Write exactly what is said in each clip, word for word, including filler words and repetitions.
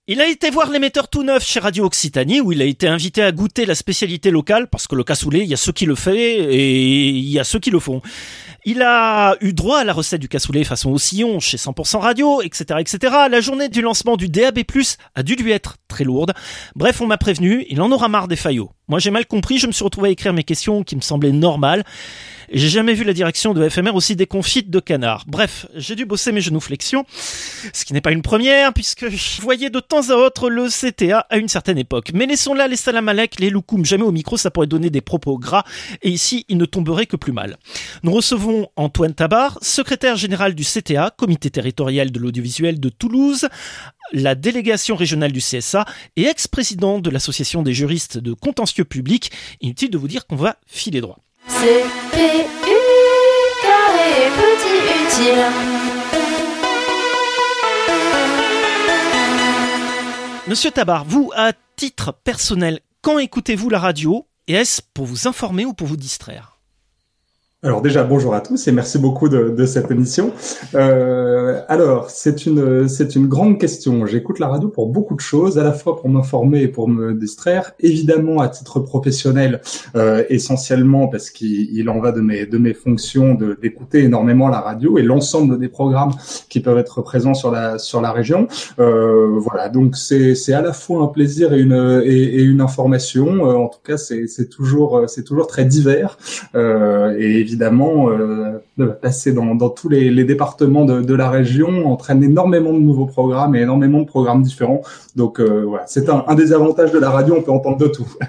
Il a été voir l'émetteur tout neuf chez Radio Occitanie où il a été invité à goûter la spécialité locale parce que le cassoulet, il y a ceux qui le font et il y a ceux qui le font. Il a eu droit à la recette du cassoulet façon au sillon chez cent pour cent Radio, et cetera, et cetera. La journée du lancement du D A B plus, a dû lui être très lourde. Bref, on m'a prévenu, il en aura marre des faillots. Moi, j'ai mal compris, je me suis retrouvé à écrire mes questions qui me semblaient normales. J'ai jamais vu la direction de F M R aussi déconfite de canard. Bref, j'ai dû bosser mes genuflexions, ce qui n'est pas une première, puisque je voyais de temps à autre le C T A à une certaine époque. Mais laissons là les salam alek, les loukoums, jamais au micro, ça pourrait donner des propos gras, et ici, il ne tomberait que plus mal. Nous recevons Antoine Tabar, secrétaire général du C T A, comité territorial de l'audiovisuel de Toulouse, la délégation régionale du C S A et ex-président de l'association des juristes de contentieux public. Inutile de vous dire qu'on va filer droit. C P U, carré petit utile. Monsieur Tabar, vous, à titre personnel, quand écoutez-vous la radio? Et est-ce pour vous informer ou pour vous distraire? Alors déjà, bonjour à tous et merci beaucoup de, de cette émission. Euh, alors, c'est une c'est une grande question. J'écoute la radio pour beaucoup de choses, à la fois pour m'informer et pour me distraire. Évidemment, à titre professionnel, euh, essentiellement parce qu'il il en va de mes de mes fonctions de d'écouter énormément la radio et l'ensemble des programmes qui peuvent être présents sur la sur la région. Euh, voilà, donc c'est c'est à la fois un plaisir et une et, et une information. Euh, en tout cas, c'est c'est toujours c'est toujours très divers euh, et évidemment, euh, passer dans, dans tous les, les départements de, de la région entraîne énormément de nouveaux programmes et énormément de programmes différents. Donc euh, voilà, c'est un, un des avantages de la radio, on peut entendre de tout.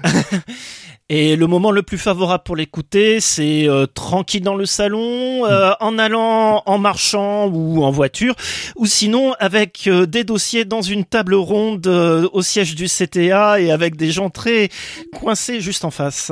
Et le moment le plus favorable pour l'écouter, c'est euh, tranquille dans le salon, euh, en allant, en marchant ou en voiture, ou sinon avec euh, des dossiers dans une table ronde euh, au siège du C T A et avec des gens très coincés juste en face.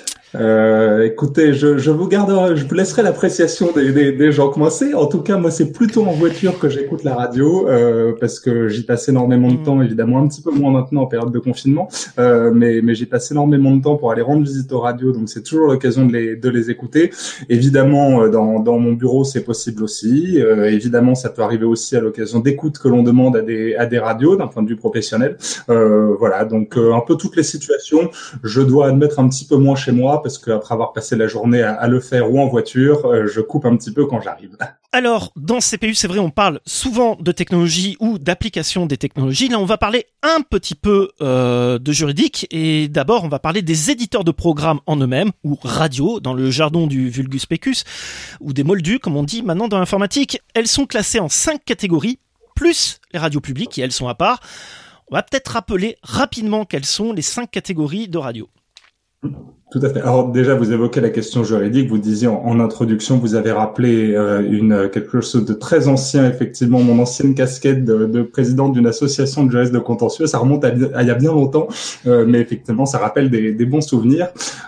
Euh, écoutez, je, je vous garderai, je vous laisserai l'appréciation des, des, des gens coincés. En tout cas, moi, c'est plutôt en voiture que j'écoute la radio, euh, parce que j'y passe énormément de temps, évidemment, un petit peu moins maintenant en période de confinement, euh, mais, mais j'y passe énormément de temps pour aller rendre visite aux radios, donc c'est toujours l'occasion de les, de les écouter. Évidemment, dans, dans mon bureau, c'est possible aussi. Euh, évidemment, ça peut arriver aussi à l'occasion d'écoute que l'on demande à des, à des radios, d'un point de vue professionnel. Euh, voilà, donc euh, un peu toutes les situations. Je dois admettre un petit peu moins chez moi, parce qu'après avoir passé la journée à, à le faire ou en voiture, euh, je coupe un petit peu quand j'arrive. Alors, dans C P U, c'est vrai, on parle souvent de technologie ou d'application des technologies. Là, on va parler un petit peu euh, de juridique. Et d'abord, on va parler des éditeurs de programmes en eux-mêmes, ou radio, dans le jargon du vulgus pecus, ou des moldus, comme on dit maintenant dans l'informatique. Elles sont classées en cinq catégories, plus les radios publiques, et elles sont à part. On va peut-être rappeler rapidement quelles sont les cinq catégories de radio. Tout à fait. Alors déjà, vous évoquez la question juridique. Vous disiez en, en introduction, vous avez rappelé euh, une quelque chose de très ancien, effectivement, mon ancienne casquette de, de président d'une association de juristes de contentieux. Ça remonte à, à il y a bien longtemps, euh, mais effectivement, ça rappelle des, des bons souvenirs.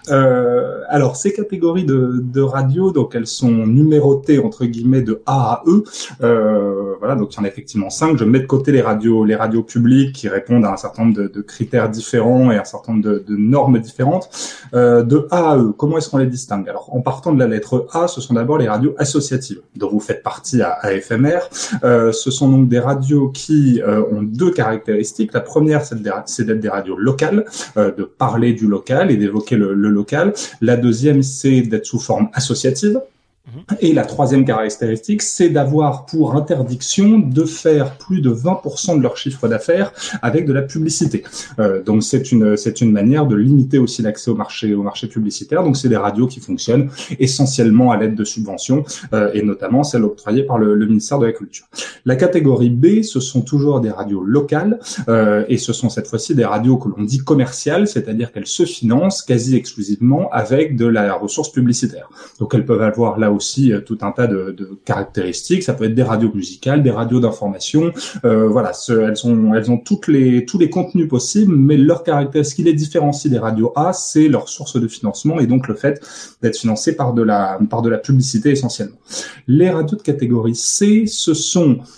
Euh, alors, ces catégories de, de radio, donc elles sont numérotées entre guillemets de A à E. Euh, voilà, donc il y en a effectivement cinq. Je mets de côté les radios, les radios publiques qui répondent à un certain nombre de, de critères différents et un certain nombre de, de normes différentes. Euh, de A à E, comment est-ce qu'on les distingue? Alors, en partant de la lettre A, ce sont d'abord les radios associatives, dont vous faites partie à, à F M R. Euh, ce sont donc des radios qui euh, ont deux caractéristiques. La première, c'est d'être des radios locales, euh, de parler du local et d'évoquer le, le local. La deuxième, c'est d'être sous forme associative. Et la troisième caractéristique, c'est d'avoir pour interdiction de faire plus de vingt pour cent de leur chiffre d'affaires avec de la publicité. Euh, donc c'est une c'est une manière de limiter aussi l'accès au marché au marché publicitaire. Donc c'est des radios qui fonctionnent essentiellement à l'aide de subventions euh, et notamment celles octroyées par le, le ministère de la Culture. La catégorie B, ce sont toujours des radios locales euh, et ce sont cette fois-ci des radios que l'on dit commerciales, c'est-à-dire qu'elles se financent quasi exclusivement avec de la ressource publicitaire. Donc elles peuvent avoir là aussi tout un tas de, de caractéristiques. Ça peut être des radios musicales, des radios d'information. Euh, voilà, ce, elles ont, elles ont toutes les, tous les contenus possibles, mais leur caractéristique, ce qui les différencie des radios A, c'est leur source de financement et donc le fait d'être financé par de la, par de la publicité essentiellement. Les radios de catégorie C, ce sont, alors,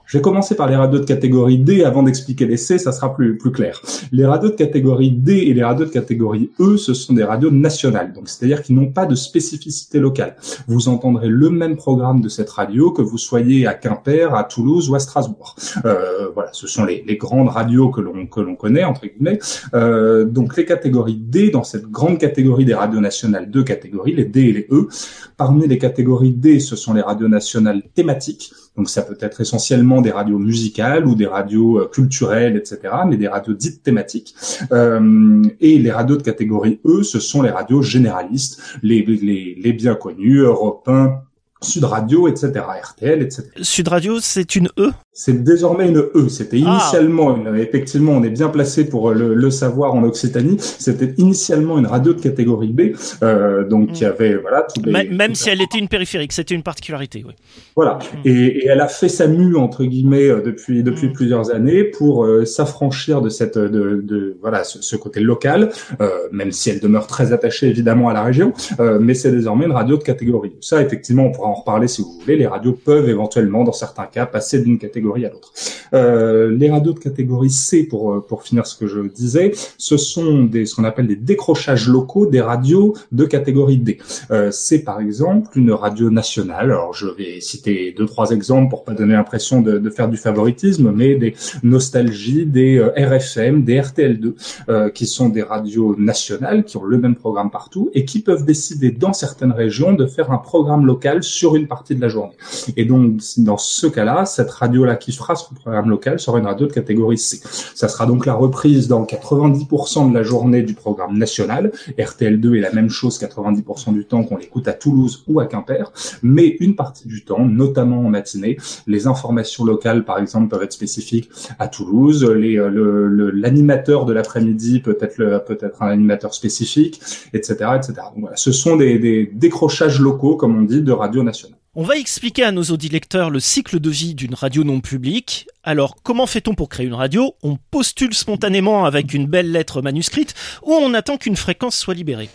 Je vais commencer par les radios de catégorie D avant d'expliquer les C, ça sera plus plus clair. Les radios de catégorie D et les radios de catégorie E, ce sont des radios nationales, donc c'est-à-dire qu'ils n'ont pas de spécificité locale. Vous entendrez le même programme de cette radio que vous soyez à Quimper, à Toulouse ou à Strasbourg. Euh, voilà, ce sont les, les grandes radios que l'on que l'on connaît entre guillemets. Euh, donc les catégories D, dans cette grande catégorie des radios nationales, deux catégories, les D et les E. Parmi les catégories D, ce sont les radios nationales thématiques. Donc ça peut être essentiellement des radios musicales ou des radios culturelles, et cetera, mais des radios dites thématiques. Euh, et les radios de catégorie E, ce sont les radios généralistes, les, les, les bien connus, Europe un, Sud Radio, et cetera, R T L, et cetera. Sud Radio, c'est une E? C'est désormais une E. C'était initialement, ah. une, effectivement, on est bien placé pour le, le savoir en Occitanie. C'était initialement une radio de catégorie B, euh, donc qui mmh. avait voilà. Tous les, même même tout si elle était une périphérique, c'était une particularité, oui. Voilà. Mmh. Et, et elle a fait sa mue entre guillemets depuis depuis mmh. plusieurs années pour euh, s'affranchir de cette de, de voilà ce, ce côté local, euh, même si elle demeure très attachée évidemment à la région, euh, mais c'est désormais une radio de catégorie. Ça, effectivement, on pourra en reparler si vous voulez. Les radios peuvent éventuellement, dans certains cas, passer d'une catégorie à l'autre. Euh, les radios de catégorie C, pour pour finir ce que je disais, ce sont des ce qu'on appelle des décrochages locaux des radios de catégorie D. Euh, c'est par exemple une radio nationale. Alors je vais citer deux trois exemples pour pas donner l'impression de, de faire du favoritisme, mais des Nostalgie, des euh, R F M, des R T L deux, euh, qui sont des radios nationales qui ont le même programme partout et qui peuvent décider dans certaines régions de faire un programme local sur une partie de la journée. Et donc dans ce cas-là, cette radio-là qui fera son programme local sera une radio de catégorie C. Ça sera donc la reprise dans quatre-vingt-dix pour cent de la journée du programme national. R T L deux est la même chose quatre-vingt-dix pour cent du temps qu'on l'écoute à Toulouse ou à Quimper, mais une partie du temps, notamment en matinée, les informations locales par exemple peuvent être spécifiques à Toulouse, les, le, le, l'animateur de l'après-midi peut être le, peut-être un animateur spécifique, et cetera, et cetera. Donc voilà, ce sont des, des décrochages locaux, comme on dit, de radio nationale. On va expliquer à nos auditeurs le cycle de vie d'une radio non publique. Alors, comment fait-on pour créer une radio? On postule spontanément avec une belle lettre manuscrite ou on attend qu'une fréquence soit libérée?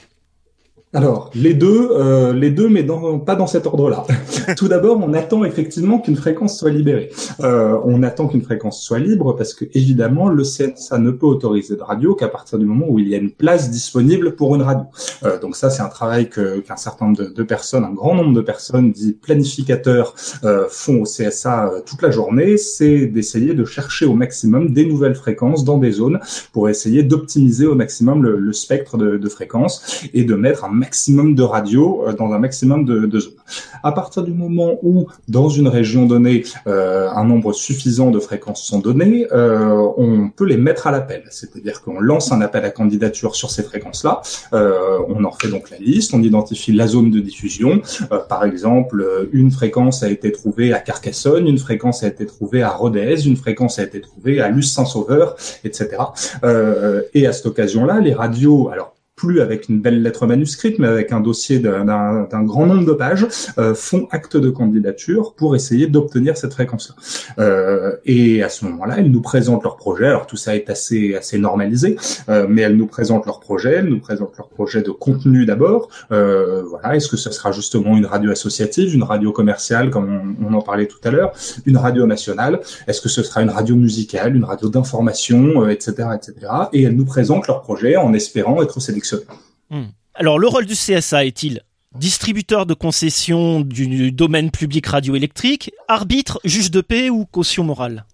Alors, les deux, euh, les deux, mais dans, pas dans cet ordre-là. Tout d'abord, on attend effectivement qu'une fréquence soit libérée. Euh, on attend qu'une fréquence soit libre parce que, évidemment, le C N S A ne peut autoriser de radio qu'à partir du moment où il y a une place disponible pour une radio. Euh, donc ça, c'est un travail que, qu'un certain nombre de, de personnes, un grand nombre de personnes, dits planificateurs, euh, font au C S A euh, toute la journée. C'est d'essayer de chercher au maximum des nouvelles fréquences dans des zones pour essayer d'optimiser au maximum le, le spectre de, de fréquences et de mettre un maximum de radios dans un maximum de, de zones. À partir du moment où, dans une région donnée, euh, un nombre suffisant de fréquences sont données, euh, on peut les mettre à l'appel. C'est-à-dire qu'on lance un appel à candidature sur ces fréquences-là. Euh, on en fait donc la liste, on identifie la zone de diffusion. Euh, par exemple, une fréquence a été trouvée à Carcassonne, une fréquence a été trouvée à Rodez, une fréquence a été trouvée à Luce-Saint-Sauveur, et cetera. Euh, et à cette occasion-là, les radios, alors plus avec une belle lettre manuscrite, mais avec un dossier d'un, d'un, d'un grand nombre de pages, euh, font acte de candidature pour essayer d'obtenir cette fréquence-là. Euh, et à ce moment-là, elles nous présentent leur projet. Alors tout ça est assez assez normalisé, euh, mais elles nous présentent leur projet, elles nous présentent leur projet de contenu d'abord. Euh, voilà, est-ce que ce sera justement une radio associative, une radio commerciale, comme on, on en parlait tout à l'heure, une radio nationale? Est-ce que ce sera une radio musicale, une radio d'information, euh, et cetera, et cetera. Et elles nous présentent leur projet en espérant être sélectionnées. Hum. Alors, le rôle du C S A est-il distributeur de concessions du domaine public radioélectrique, arbitre, juge de paix ou caution morale?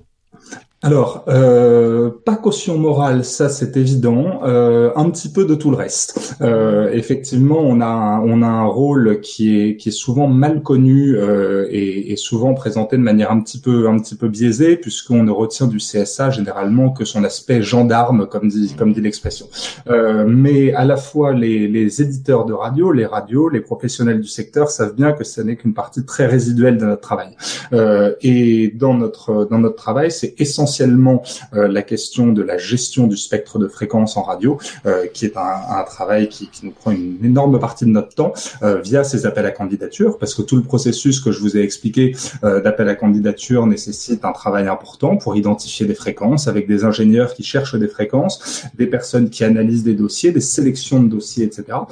Alors, euh, pas caution morale, ça c'est évident. Euh, un petit peu de tout le reste. Euh, effectivement, on a un, on a un rôle qui est qui est souvent mal connu euh, et, et souvent présenté de manière un petit peu un petit peu biaisée, puisqu'on ne retient du C S A généralement que son aspect gendarme, comme dit comme dit l'expression. Euh, mais à la fois les les éditeurs de radio, les radios, les professionnels du secteur savent bien que ce n'est qu'une partie très résiduelle de notre travail. Euh, et dans notre dans notre travail, c'est essentiel essentiellement euh, la question de la gestion du spectre de fréquences en radio, euh, qui est un, un travail qui, qui nous prend une énorme partie de notre temps euh, via ces appels à candidature, parce que tout le processus que je vous ai expliqué euh, d'appel à candidature nécessite un travail important pour identifier des fréquences, avec des ingénieurs qui cherchent des fréquences, des personnes qui analysent des dossiers, des sélections de dossiers, et cetera.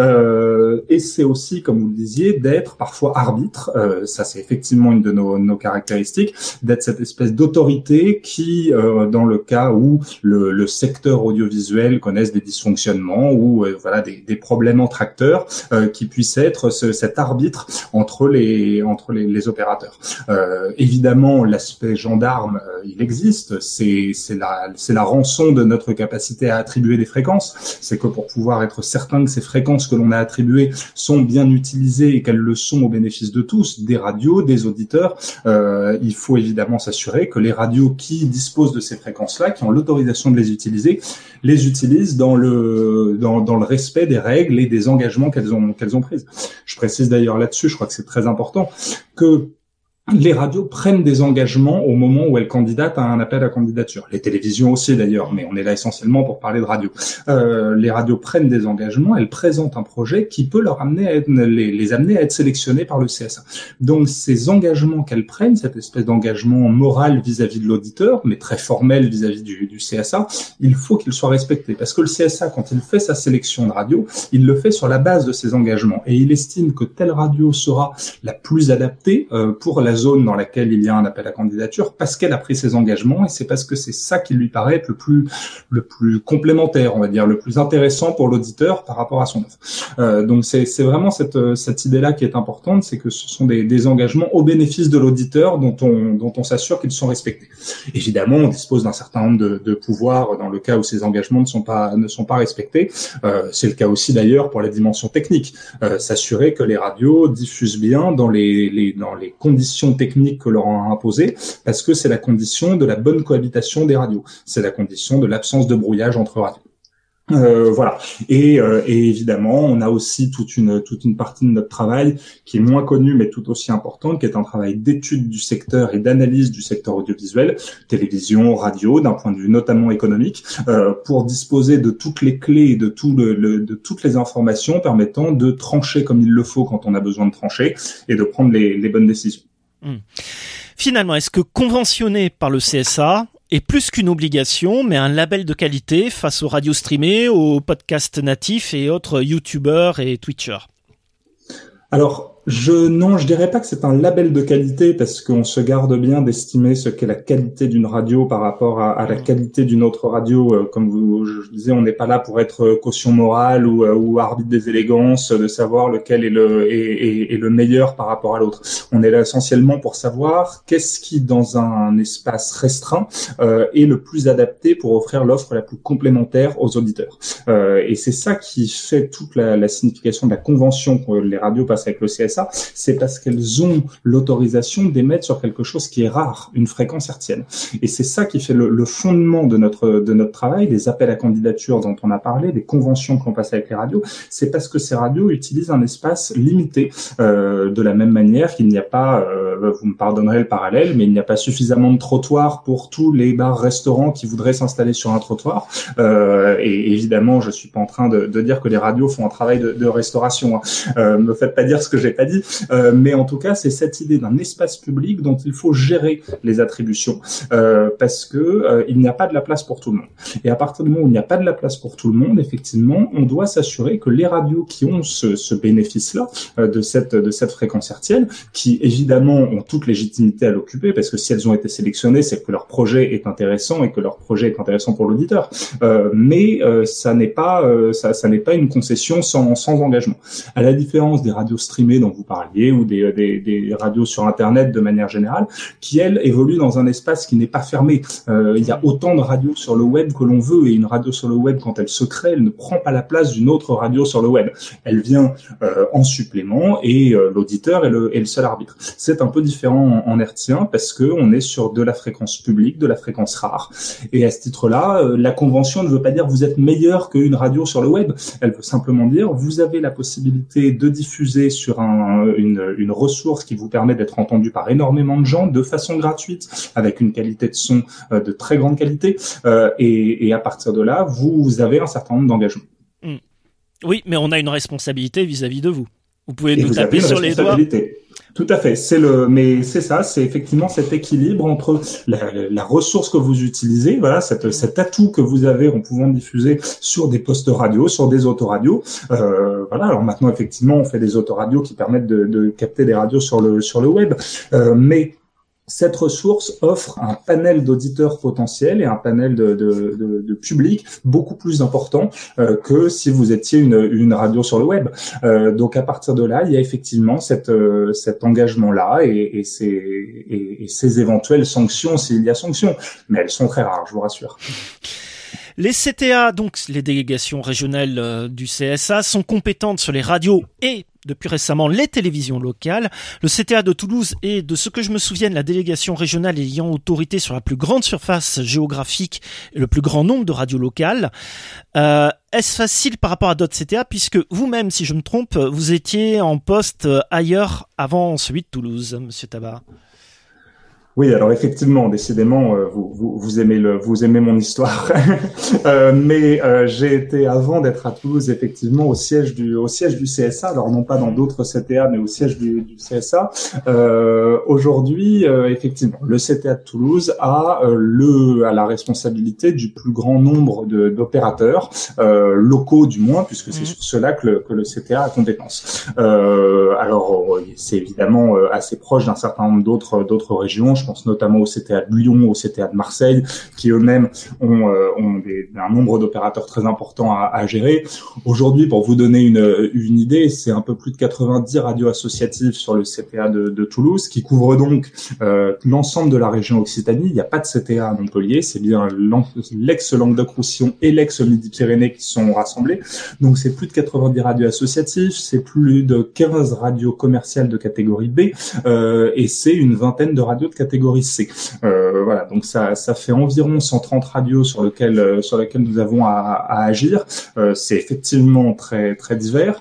Euh, et c'est aussi, comme vous le disiez, d'être parfois arbitre, euh, ça c'est effectivement une de nos, nos caractéristiques, d'être cette espèce d'autorité qui, euh, dans le cas où le, le secteur audiovisuel connaisse des dysfonctionnements ou euh, voilà des, des problèmes entre acteurs, euh, qui puisse être ce, cet arbitre entre les entre les, les opérateurs. Euh, évidemment, l'aspect gendarme, euh, il existe. C'est c'est la c'est la rançon de notre capacité à attribuer des fréquences. C'est que pour pouvoir être certain que ces fréquences que l'on a attribuées sont bien utilisées et qu'elles le sont au bénéfice de tous, des radios, des auditeurs, euh, il faut évidemment s'assurer que les radios qui disposent de ces fréquences-là, qui ont l'autorisation de les utiliser, les utilisent dans le dans, dans le respect des règles et des engagements qu'elles ont qu'elles ont prises. Je précise d'ailleurs là-dessus, je crois que c'est très important, que les radios prennent des engagements au moment où elles candidatent à un appel à candidature. Les télévisions aussi d'ailleurs, mais on est là essentiellement pour parler de radio. Euh, les radios prennent des engagements, elles présentent un projet qui peut leur amener à être, les, les amener à être sélectionnés par le C S A. Donc ces engagements qu'elles prennent, cette espèce d'engagement moral vis-à-vis de l'auditeur, mais très formel vis-à-vis du, du C S A, il faut qu'il soit respecté. Parce que le C S A, quand il fait sa sélection de radio, il le fait sur la base de ces engagements. Et il estime que telle radio sera la plus adaptée euh, pour la zone dans laquelle il y a un appel à candidature parce qu'elle a pris ses engagements et c'est parce que c'est ça qui lui paraît être le plus le plus complémentaire, on va dire, le plus intéressant pour l'auditeur par rapport à son offre. Euh, donc c'est c'est vraiment cette cette idée-là qui est importante, c'est que ce sont des des engagements au bénéfice de l'auditeur dont on dont on s'assure qu'ils sont respectés. Évidemment, on dispose d'un certain nombre de de pouvoirs dans le cas où ces engagements ne sont pas ne sont pas respectés. Euh, c'est le cas aussi d'ailleurs pour la dimension technique, euh, s'assurer que les radios diffusent bien dans les les dans les conditions techniques que leur a imposé, parce que c'est la condition de la bonne cohabitation des radios. C'est la condition de l'absence de brouillage entre radios. Euh, voilà. Et, euh, et évidemment, on a aussi toute une toute une partie de notre travail qui est moins connue mais tout aussi importante, qui est un travail d'étude du secteur et d'analyse du secteur audiovisuel, télévision, radio, d'un point de vue notamment économique, euh, pour disposer de toutes les clés et de tout le, le de toutes les informations permettant de trancher comme il le faut quand on a besoin de trancher et de prendre les, les bonnes décisions. Mmh. Finalement, est-ce que conventionner par le C S A est plus qu'une obligation, mais un label de qualité face aux radios streamées, aux podcasts natifs et autres youtubeurs et twitchers? Alors, je non, je dirais pas que c'est un label de qualité parce qu'on se garde bien d'estimer ce qu'est la qualité d'une radio par rapport à, à la qualité d'une autre radio. Euh, comme vous, je disais, on n'est pas là pour être caution morale ou, euh, ou arbitre des élégances, de savoir lequel est le est, est, est le meilleur par rapport à l'autre. On est là essentiellement pour savoir qu'est-ce qui, dans un espace restreint, euh, est le plus adapté pour offrir l'offre la plus complémentaire aux auditeurs. Euh, et c'est ça qui fait toute la, la signification de la convention que les radios passent avec le C S A. C'est parce qu'elles ont l'autorisation d'émettre sur quelque chose qui est rare, une fréquence hertzienne. Et c'est ça qui fait le, le fondement de notre de notre travail, des appels à candidature dont on a parlé, des conventions qu'on passe avec les radios. C'est parce que ces radios utilisent un espace limité, euh, de la même manière qu'il n'y a pas, euh, vous me pardonnerez le parallèle, mais il n'y a pas suffisamment de trottoirs pour tous les bars-restaurants qui voudraient s'installer sur un trottoir. Euh, et évidemment, je suis pas en train de, de dire que les radios font un travail de, de restauration. Hein. Euh, me faites pas dire ce que j'ai pas dit, euh, mais en tout cas, c'est cette idée d'un espace public dont il faut gérer les attributions, euh, parce que euh, il n'y a pas de la place pour tout le monde. Et à partir du moment où il n'y a pas de la place pour tout le monde, effectivement, on doit s'assurer que les radios qui ont ce, ce bénéfice-là euh, de cette de cette fréquence hertzienne, qui évidemment ont toute légitimité à l'occuper, parce que si elles ont été sélectionnées, c'est que leur projet est intéressant et que leur projet est intéressant pour l'auditeur. Euh, mais euh, ça n'est pas euh, ça, ça n'est pas une concession sans sans engagement. À la différence des radios streamées dont vous parliez, ou des, des, des radios sur Internet de manière générale, qui, elles, évoluent dans un espace qui n'est pas fermé. Euh, il y a autant de radios sur le web que l'on veut, et une radio sur le web, quand elle se crée, elle ne prend pas la place d'une autre radio sur le web. Elle vient euh, en supplément, et euh, l'auditeur est le, est le seul arbitre. C'est un peu différent en, en hertzien, parce que on est sur de la fréquence publique, de la fréquence rare. Et à ce titre-là, euh, la convention ne veut pas dire vous êtes meilleur qu'une radio sur le web. Elle veut simplement dire vous avez la possibilité de diffuser sur un un, une, une ressource qui vous permet d'être entendu par énormément de gens de façon gratuite, avec une qualité de son euh, de très grande qualité, euh, et, et à partir de là, vous avez un certain nombre d'engagements. Mmh. Oui, mais on a une responsabilité vis-à-vis de vous. Vous pouvez et nous vous taper sur les doigts. Tout à fait. C'est le, mais c'est ça, c'est effectivement cet équilibre entre la, la ressource que vous utilisez, voilà, cette, cet atout que vous avez en pouvant diffuser sur des postes radio, sur des autoradios. Euh, voilà. Alors maintenant, effectivement, on fait des autoradios qui permettent de, de capter des radios sur le sur le web, euh, mais cette ressource offre un panel d'auditeurs potentiels et un panel de, de, de, de public beaucoup plus important euh, que si vous étiez une, une radio sur le web. Euh, donc à partir de là, il y a effectivement cette, euh, cet engagement-là et, et, ces, et, et ces éventuelles sanctions s'il y a sanctions. Mais elles sont très rares, je vous rassure. Les C T A, donc les délégations régionales euh, du C S A, sont compétentes sur les radios et depuis récemment les télévisions locales. Le C T A de Toulouse est, de ce que je me souvienne, la délégation régionale ayant autorité sur la plus grande surface géographique et le plus grand nombre de radios locales. Euh, est-ce facile par rapport à d'autres C T A, puisque vous-même, si je me trompe, vous étiez en poste ailleurs avant celui de Toulouse, Monsieur Tabar? Oui, alors effectivement, décidément, euh, vous, vous, vous aimez le, vous aimez mon histoire. euh, mais euh, j'ai été, avant d'être à Toulouse, effectivement, au siège du, au siège du C S A. Alors non pas dans d'autres C T A, mais au siège du, du C S A. Euh, aujourd'hui, euh, effectivement, le C T A de Toulouse a euh, le, a la responsabilité du plus grand nombre de, d'opérateurs euh, locaux, du moins, puisque c'est mmh. sur cela que le, que le C T A a compétence. Euh, alors, c'est évidemment assez proche d'un certain nombre d'autres, d'autres régions. Je pense notamment au C T A de Lyon, au C T A de Marseille, qui eux-mêmes ont, euh, ont des, un nombre d'opérateurs très important à, à gérer. Aujourd'hui, pour vous donner une, une idée, c'est un peu plus de quatre-vingt-dix radios associatives sur le C T A de, de Toulouse, qui couvrent donc euh, l'ensemble de la région Occitanie. Il n'y a pas de C T A à Montpellier, c'est bien l'ex-Languedoc-Roussillon et l'ex-Midi-Pyrénées qui sont rassemblés. Donc c'est plus de quatre-vingt-dix radios associatives, c'est plus de quinze radios commerciales de catégorie B, euh, et c'est une vingtaine de radios de catégorie catégorie C. Euh, voilà, donc ça, ça fait environ cent trente radios sur lesquelles, sur lesquelles nous avons à, à agir. Euh, c'est effectivement très, très divers.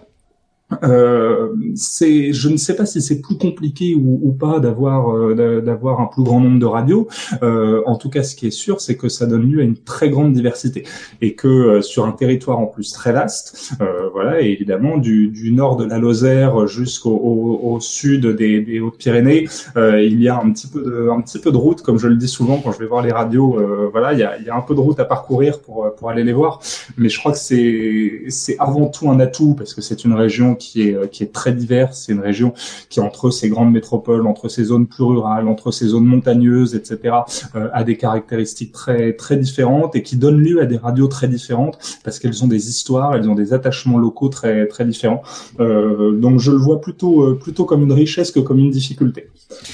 Euh, c'est, je ne sais pas si c'est plus compliqué ou, ou pas d'avoir euh, d'avoir un plus grand nombre de radios. Euh, en tout cas, ce qui est sûr, c'est que ça donne lieu à une très grande diversité et que euh, sur un territoire en plus très vaste, euh, voilà, et évidemment du, du nord de la Lozère jusqu'au au, au sud des, des Hautes-Pyrénées, euh, il y a un petit peu de un petit peu de route, comme je le dis souvent quand je vais voir les radios. Euh, voilà, il y a il y a un peu de route à parcourir pour pour aller les voir, mais je crois que c'est c'est avant tout un atout parce que c'est une région qui est qui est très diverse. C'est une région qui, entre ces grandes métropoles, entre ces zones plus rurales, entre ces zones montagneuses, et cetera, euh, a des caractéristiques très très différentes et qui donne lieu à des radios très différentes parce qu'elles ont des histoires, elles ont des attachements locaux très très différents. Euh, donc je le vois plutôt euh, plutôt comme une richesse que comme une difficulté.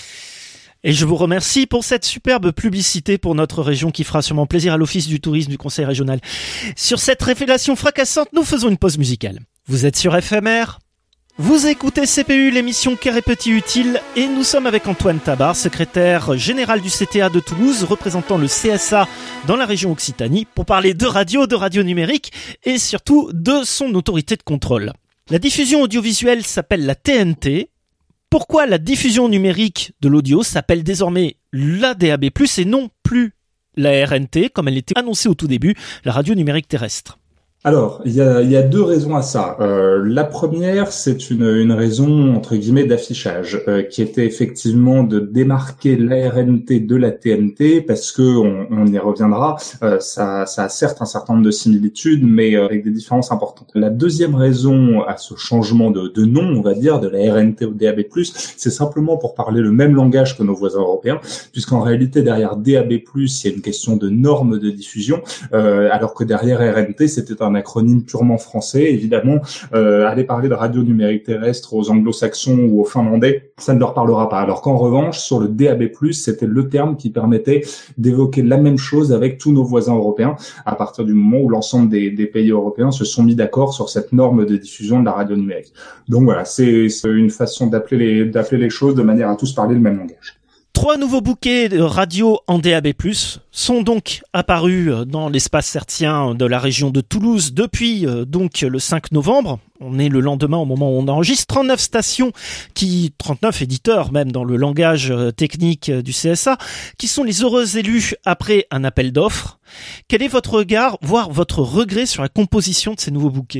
Et je vous remercie pour cette superbe publicité pour notre région qui fera sûrement plaisir à l'Office du tourisme du Conseil régional. Sur cette révélation fracassante, nous faisons une pause musicale. Vous êtes sur F M R ? Vous écoutez C P U, l'émission Care et Petit Utile, et nous sommes avec Antoine Tabar, secrétaire général du C T A de Toulouse, représentant le C S A dans la région Occitanie, pour parler de radio, de radio numérique, et surtout de son autorité de contrôle. La diffusion audiovisuelle s'appelle la T N T. Pourquoi la diffusion numérique de l'audio s'appelle désormais la D A B plus, et non plus la R N T, comme elle était annoncée au tout début, la radio numérique terrestre? Alors, il y a, il y a deux raisons à ça. Euh, la première, c'est une, une raison, entre guillemets, d'affichage, euh, qui était effectivement de démarquer l'A R N T de la T N T, parce que, on, on y reviendra, euh, ça, ça a certes un certain nombre de similitudes, mais euh, avec des différences importantes. La deuxième raison à ce changement de, de nom, on va dire, de la R N T au D A B plus, c'est simplement pour parler le même langage que nos voisins européens, puisqu'en réalité, derrière D A B plus, il y a une question de normes de diffusion, euh, alors que derrière R N T, c'était un un acronyme purement français. Évidemment, euh, aller parler de radio numérique terrestre aux anglo-saxons ou aux finlandais, ça ne leur parlera pas. Alors qu'en revanche, sur le D A B plus, c'était le terme qui permettait d'évoquer la même chose avec tous nos voisins européens, à partir du moment où l'ensemble des, des pays européens se sont mis d'accord sur cette norme de diffusion de la radio numérique. Donc voilà, c'est, c'est une façon d'appeler les, d'appeler les choses de manière à tous parler le même langage. Trois nouveaux bouquets de radio en D A B plus, sont donc apparus dans l'espace hertzien de la région de Toulouse depuis euh, donc le cinq novembre. On est le lendemain au moment où on enregistre. trente-neuf stations, qui, trente-neuf éditeurs même dans le langage euh, technique euh, du C S A, qui sont les heureux élus après un appel d'offres. Quel est votre regard, voire votre regret sur la composition de ces nouveaux bouquets ?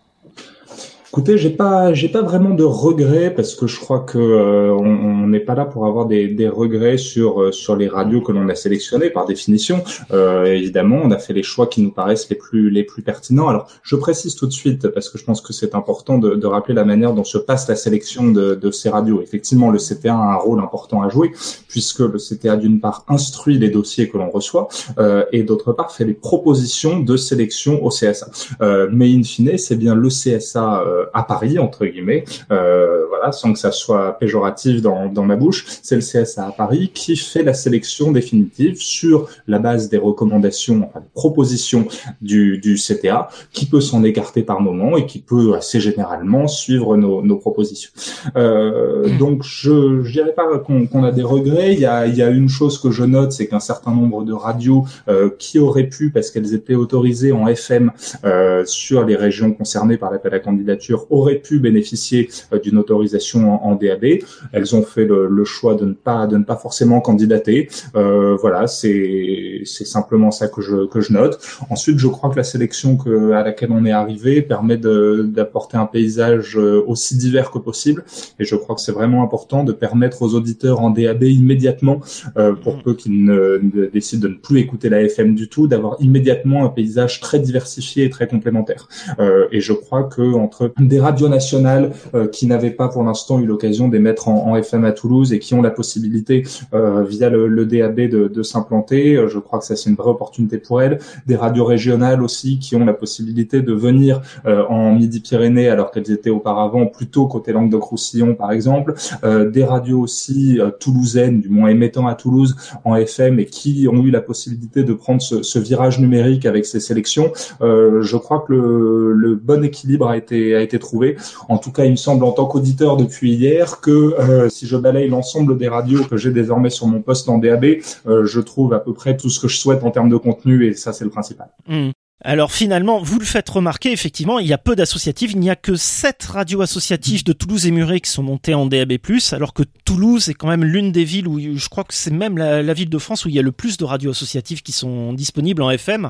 Écoutez, j'ai pas, j'ai pas vraiment de regrets parce que je crois que euh, on n'est pas là pour avoir des, des regrets sur euh, sur les radios que l'on a sélectionnées par définition. Euh, évidemment, on a fait les choix qui nous paraissent les plus les plus pertinents. Alors, je précise tout de suite parce que je pense que c'est important de, de rappeler la manière dont se passe la sélection de, de ces radios. Effectivement, le C T A a un rôle important à jouer puisque le C T A d'une part instruit les dossiers que l'on reçoit euh, et d'autre part fait les propositions de sélection au C S A. Euh, mais in fine, c'est bien le C S A euh, à Paris, entre guillemets, euh, voilà, sans que ça soit péjoratif dans, dans ma bouche, c'est le C S A à Paris qui fait la sélection définitive sur la base des recommandations, enfin des propositions du, du C T A, qui peut s'en écarter par moment et qui peut assez généralement suivre nos, nos propositions. Euh, donc je je dirais pas qu'on, qu'on a des regrets. Il y a, il y a une chose que je note, c'est qu'un certain nombre de radios euh, qui auraient pu, parce qu'elles étaient autorisées en F M euh, sur les régions concernées par l'appel à candidature, auraient pu bénéficier euh, d'une autorisation en, en D A B. Elles ont fait le, le choix de ne pas de ne pas forcément candidater. Euh, voilà, c'est c'est simplement ça que je que je note. Ensuite, je crois que la sélection que à laquelle on est arrivé permet de d'apporter un paysage aussi divers que possible. Et je crois que c'est vraiment important de permettre aux auditeurs en D A B immédiatement, euh, pour peu qu'ils ne, ne décident de ne plus écouter la F M du tout, d'avoir immédiatement un paysage très diversifié et très complémentaire. Euh, et je crois que entre des radios nationales euh, qui n'avaient pas pour l'instant eu l'occasion d'émettre en, en F M à Toulouse et qui ont la possibilité euh, via le, le D A B de, de s'implanter, euh, je crois que ça c'est une vraie opportunité pour elles. Des radios régionales aussi qui ont la possibilité de venir euh, en Midi-Pyrénées alors qu'elles étaient auparavant plutôt côté Languedoc-Roussillon par exemple. Euh, des radios aussi euh, toulousaines, du moins émettant à Toulouse en F M et qui ont eu la possibilité de prendre ce, ce virage numérique avec ces sélections. Euh, je crois que le, le bon équilibre a été a été trouvé. En tout cas, il me semble en tant qu'auditeur depuis hier que euh, si je balaye l'ensemble des radios que j'ai désormais sur mon poste en D A B, euh, je trouve à peu près tout ce que je souhaite en termes de contenu et ça c'est le principal. Mmh. Alors finalement, vous le faites remarquer, effectivement, il y a peu d'associatives. Il n'y a que sept radios associatives de Toulouse et Muret qui sont montées en D A B plus, alors que Toulouse est quand même l'une des villes où, je crois que c'est même la, la ville de France où il y a le plus de radios associatives qui sont disponibles en F M.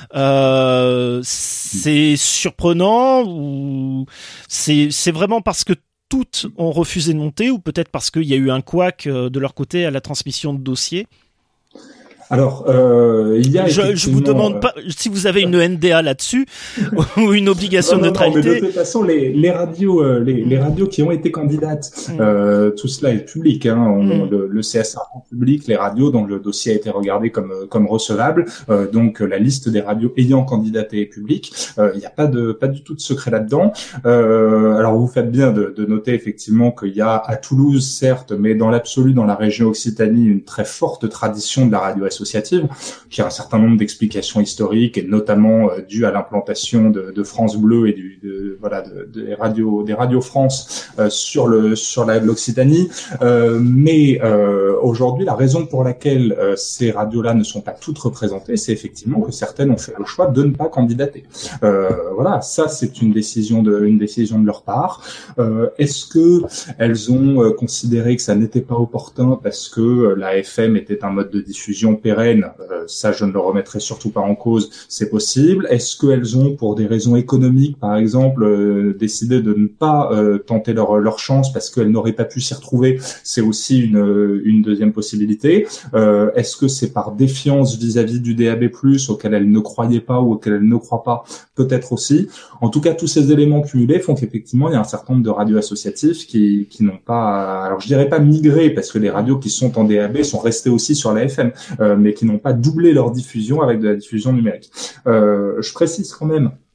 Euh, c'est surprenant ou c'est, c'est vraiment parce que toutes ont refusé de monter ou peut-être parce qu'il y a eu un couac de leur côté à la transmission de dossiers? Alors, euh, il y a je, je vous demande euh... pas si vous avez une N D A là-dessus ou une obligation non, de non, neutralité. Non, mais de toute façon, les, les radios, euh, les, les radios qui ont été candidates, mm. euh, tout cela est public. Hein, on, mm. le, le C S A rend public les radios dont le dossier a été regardé comme comme recevable. Euh, donc la liste des radios ayant candidaté est publique. Il n'y a pas de pas du tout de secret là-dedans. Euh, alors vous faites bien de, de noter effectivement qu'il y a à Toulouse, certes, mais dans l'absolu, dans la région Occitanie, une très forte tradition de la radio associative, qui a un certain nombre d'explications historiques et notamment euh, dues à l'implantation de, de France Bleu et du, de, voilà, de, de, des radios, des radios France euh, sur le sur la, l'Occitanie. Euh, mais euh, aujourd'hui, la raison pour laquelle euh, ces radios-là ne sont pas toutes représentées, c'est effectivement que certaines ont fait le choix de ne pas candidater. Euh, voilà, ça c'est une décision de une décision de leur part. Euh, est-ce que elles ont euh, considéré que ça n'était pas opportun parce que euh, la F M était un mode de diffusion pérenne? Euh, ça, je ne le remettrai surtout pas en cause. C'est possible. Est-ce qu'elles ont, pour des raisons économiques, par exemple, euh, décidé de ne pas euh, tenter leur leur chance parce qu'elles n'auraient pas pu s'y retrouver? C'est aussi une une deuxième possibilité. Euh, est-ce que c'est par défiance vis-à-vis du D A B plus, auquel elles ne croyaient pas ou auquel elles ne croient pas? Peut-être aussi. En tout cas, tous ces éléments cumulés font qu'effectivement, il y a un certain nombre de radios associatives qui qui n'ont pas, alors je dirais pas migré, parce que les radios qui sont en D A B sont restées aussi sur la F M. Euh, mais qui n'ont pas doublé leur diffusion avec de la diffusion numérique. Euh, je précise quand même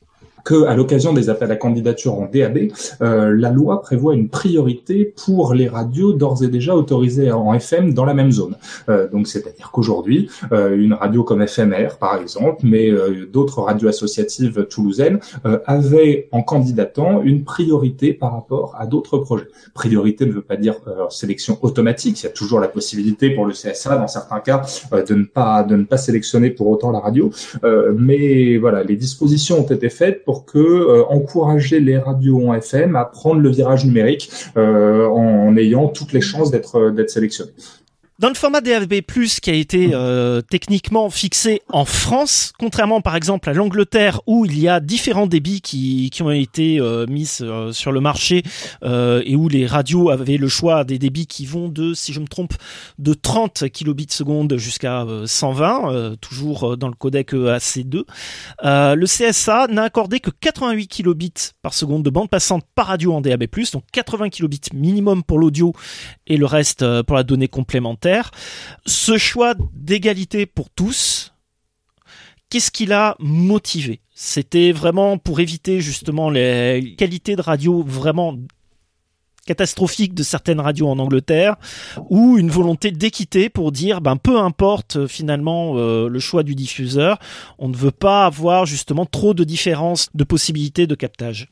que, à l'occasion des appels à candidature en D A B, euh, la loi prévoit une priorité pour les radios d'ores et déjà autorisées en F M dans la même zone. Euh, donc, c'est-à-dire qu'aujourd'hui, euh, une radio comme F M R, par exemple, mais euh, d'autres radios associatives toulousaines euh, avaient, en candidatant, une priorité par rapport à d'autres projets. Priorité ne veut pas dire euh, sélection automatique. Il y a toujours la possibilité pour le C S A, dans certains cas, euh, de ne pas de ne pas sélectionner pour autant la radio. Euh, mais voilà, les dispositions ont été faites pour que euh, encourager les radios en F M à prendre le virage numérique euh, en ayant toutes les chances d'être d'être sélectionnés. Dans le format D A B plus, qui a été euh, techniquement fixé en France, contrairement par exemple à l'Angleterre où il y a différents débits qui qui ont été euh, mis euh, sur le marché euh, et où les radios avaient le choix des débits qui vont de, si je me trompe, de trente kilobits seconde jusqu'à euh, cent vingt, euh, toujours dans le codec E A C deux. Euh, le C S A n'a accordé que quatre-vingt-huit kilobits par seconde de bande passante par radio en D A B plus, donc quatre-vingts kilobits minimum pour l'audio et le reste euh, pour la donnée complémentaire. Ce choix d'égalité pour tous, qu'est-ce qui l'a motivé ? C'était vraiment pour éviter justement les qualités de radio vraiment catastrophiques de certaines radios en Angleterre, ou une volonté d'équité pour dire ben peu importe finalement euh, le choix du diffuseur, on ne veut pas avoir justement trop de différences de possibilités de captage.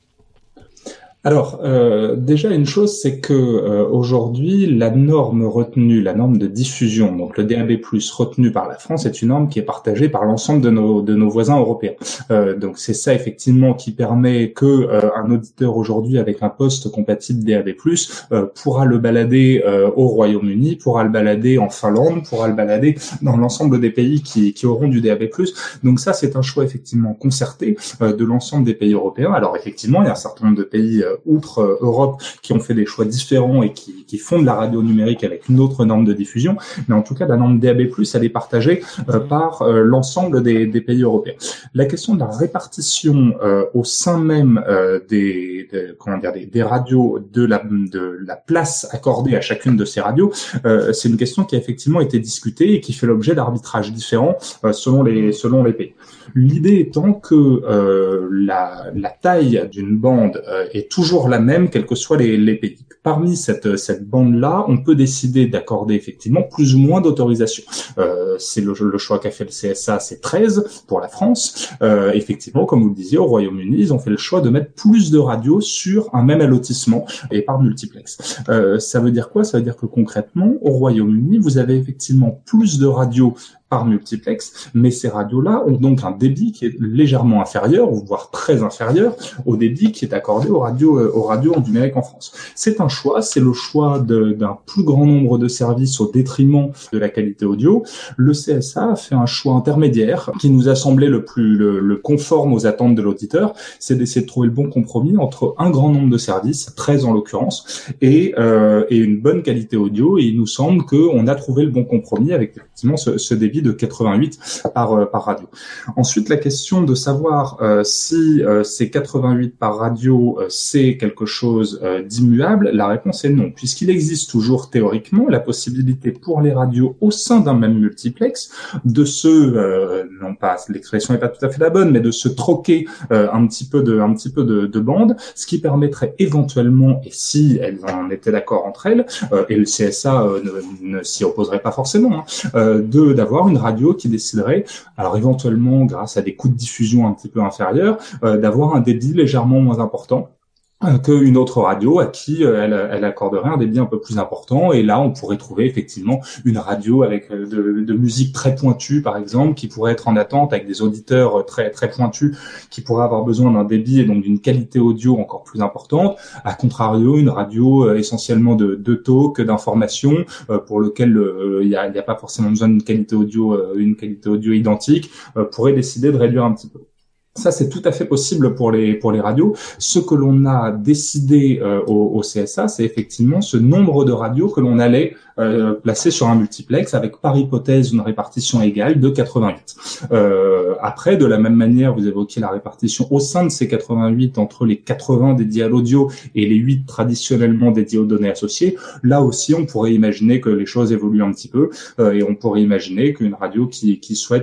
Alors, euh, déjà une chose, c'est que euh, aujourd'hui, la norme retenue, la norme de diffusion, donc le D A B plus, retenu par la France, est une norme qui est partagée par l'ensemble de nos de nos voisins européens. Euh, donc c'est ça effectivement qui permet que euh, un auditeur aujourd'hui avec un poste compatible D A B plus, euh, pourra le balader euh, au Royaume-Uni, pourra le balader en Finlande, pourra le balader dans l'ensemble des pays qui qui auront du D A B plus. Donc ça, c'est un choix effectivement concerté euh, de l'ensemble des pays européens. Alors effectivement, il y a un certain nombre de pays euh, outre euh, Europe qui ont fait des choix différents et qui, qui font de la radio numérique avec une autre norme de diffusion, mais en tout cas la norme D A B plus, elle est partagée euh, par euh, l'ensemble des, des pays européens. La question de la répartition euh, au sein même euh, des, des comment dire des, des radios, de la de la place accordée à chacune de ces radios, euh, c'est une question qui a effectivement été discutée et qui fait l'objet d'arbitrages différents euh, selon les selon les pays. L'idée étant que euh, la, la taille d'une bande euh, est toujours la même, quels que soient les, les pays. Parmi cette, cette bande-là, on peut décider d'accorder effectivement plus ou moins d'autorisation. Euh, c'est le, le choix qu'a fait le C S A, c'est treize pour la France. Euh, effectivement, comme vous le disiez, au Royaume-Uni, ils ont fait le choix de mettre plus de radios sur un même allotissement et par multiplex. Euh, ça veut dire quoi ? Ça veut dire que concrètement, au Royaume-Uni, vous avez effectivement plus de radios par multiplex, mais ces radios-là ont donc un débit qui est légèrement inférieur, voire très inférieur, au débit qui est accordé aux radios, euh, aux radios en numérique en France. C'est un choix, c'est le choix de, d'un plus grand nombre de services au détriment de la qualité audio. Le C S A a fait un choix intermédiaire qui nous a semblé le plus le, le conforme aux attentes de l'auditeur, c'est d'essayer de trouver le bon compromis entre un grand nombre de services, treize en l'occurrence, et, euh, et une bonne qualité audio. Et il nous semble qu'on a trouvé le bon compromis avec effectivement ce, ce débit de quatre-vingt-huit par euh, par radio. Ensuite, la question de savoir euh, si euh, ces quatre-vingt-huit par radio euh, c'est quelque chose euh, d'immuable, la réponse est non, puisqu'il existe toujours théoriquement la possibilité pour les radios au sein d'un même multiplex de se euh, non pas l'expression n'est pas tout à fait la bonne, mais de se troquer euh, un petit peu de un petit peu de, de bande, ce qui permettrait éventuellement, et si elles en étaient d'accord entre elles, euh, et le C S A euh, ne, ne s'y opposerait pas forcément, hein, euh, de d'avoir une radio qui déciderait, alors éventuellement grâce à des coûts de diffusion un petit peu inférieurs, euh, d'avoir un débit légèrement moins important euh, qu'une autre radio à qui euh, elle, elle accorderait un débit un peu plus important. Et là, on pourrait trouver effectivement une radio avec euh, de, de musique très pointue, par exemple, qui pourrait être en attente avec des auditeurs très très pointus, qui pourraient avoir besoin d'un débit et donc d'une qualité audio encore plus importante. À contrario, une radio euh, essentiellement de, de talk, d'information, euh, pour lequel il euh, y a, y a pas forcément besoin d'une qualité audio, euh, une qualité audio identique, euh, pourrait décider de réduire un petit peu. Ça, c'est tout à fait possible pour les pour les radios. Ce que l'on a décidé euh, au, au C S A, c'est effectivement ce nombre de radios que l'on allait euh, placer sur un multiplex avec par hypothèse une répartition égale de quatre-vingt-huit. Euh, après, de la même manière, vous évoquiez la répartition au sein de ces quatre-vingt-huit entre les quatre-vingts dédiés à l'audio et les huit traditionnellement dédiés aux données associées. Là aussi, on pourrait imaginer que les choses évoluent un petit peu euh, et on pourrait imaginer qu'une radio qui qui souhaite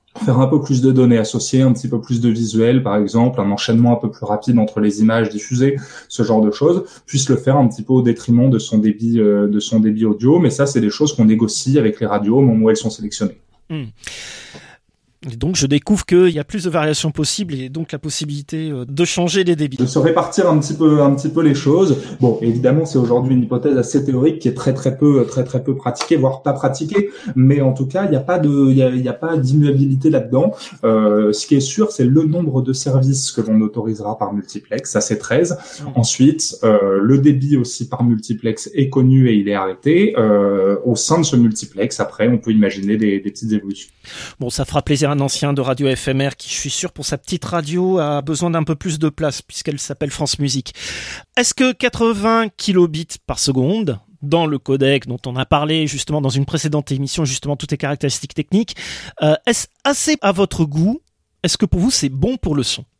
faire un peu plus de données associées, un petit peu plus de visuels, par exemple, un enchaînement un peu plus rapide entre les images diffusées, ce genre de choses, puisse le faire un petit peu au détriment de son débit, euh, de son débit audio. Mais ça, c'est des choses qu'on négocie avec les radios au moment où elles sont sélectionnées. Mmh. Et donc je découvre qu'il y a plus de variations possibles et donc la possibilité de changer les débits. De se répartir un petit peu, un petit peu les choses. Bon, évidemment, c'est aujourd'hui une hypothèse assez théorique qui est très très peu, très très peu pratiquée, voire pas pratiquée. Mais en tout cas, il n'y a pas de, il y a, il y a pas d'immuabilité là-dedans. Euh, ce qui est sûr, c'est le nombre de services que l'on autorisera par multiplex. Ça, c'est treize. Mmh. Ensuite, euh, le débit aussi par multiplex est connu et il est arrêté. Euh, au sein de ce multiplex, après, on peut imaginer des, des petites évolutions. Bon, ça fera plaisir. Un ancien de Radio F M R qui, je suis sûr, pour sa petite radio, a besoin d'un peu plus de place puisqu'elle s'appelle France Musique. Est-ce que quatre-vingts kilobits par seconde, dans le codec dont on a parlé justement dans une précédente émission, justement toutes les caractéristiques techniques, euh, est-ce assez à votre goût? Est-ce que pour vous c'est bon pour le son?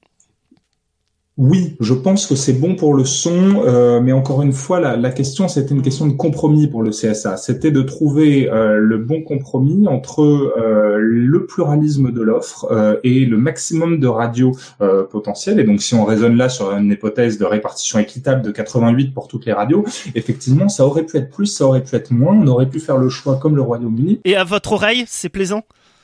Oui, je pense que c'est bon pour le son, euh, mais encore une fois, la, la question, c'était une question de compromis pour le C S A. C'était de trouver euh, le bon compromis entre euh, le pluralisme de l'offre euh, et le maximum de radios euh, potentielles. Et donc, si on raisonne là sur une hypothèse de répartition équitable de quatre-vingt-huit pour toutes les radios, effectivement, ça aurait pu être plus, ça aurait pu être moins. On aurait pu faire le choix comme le Royaume-Uni. Et à votre oreille, c'est plaisant ?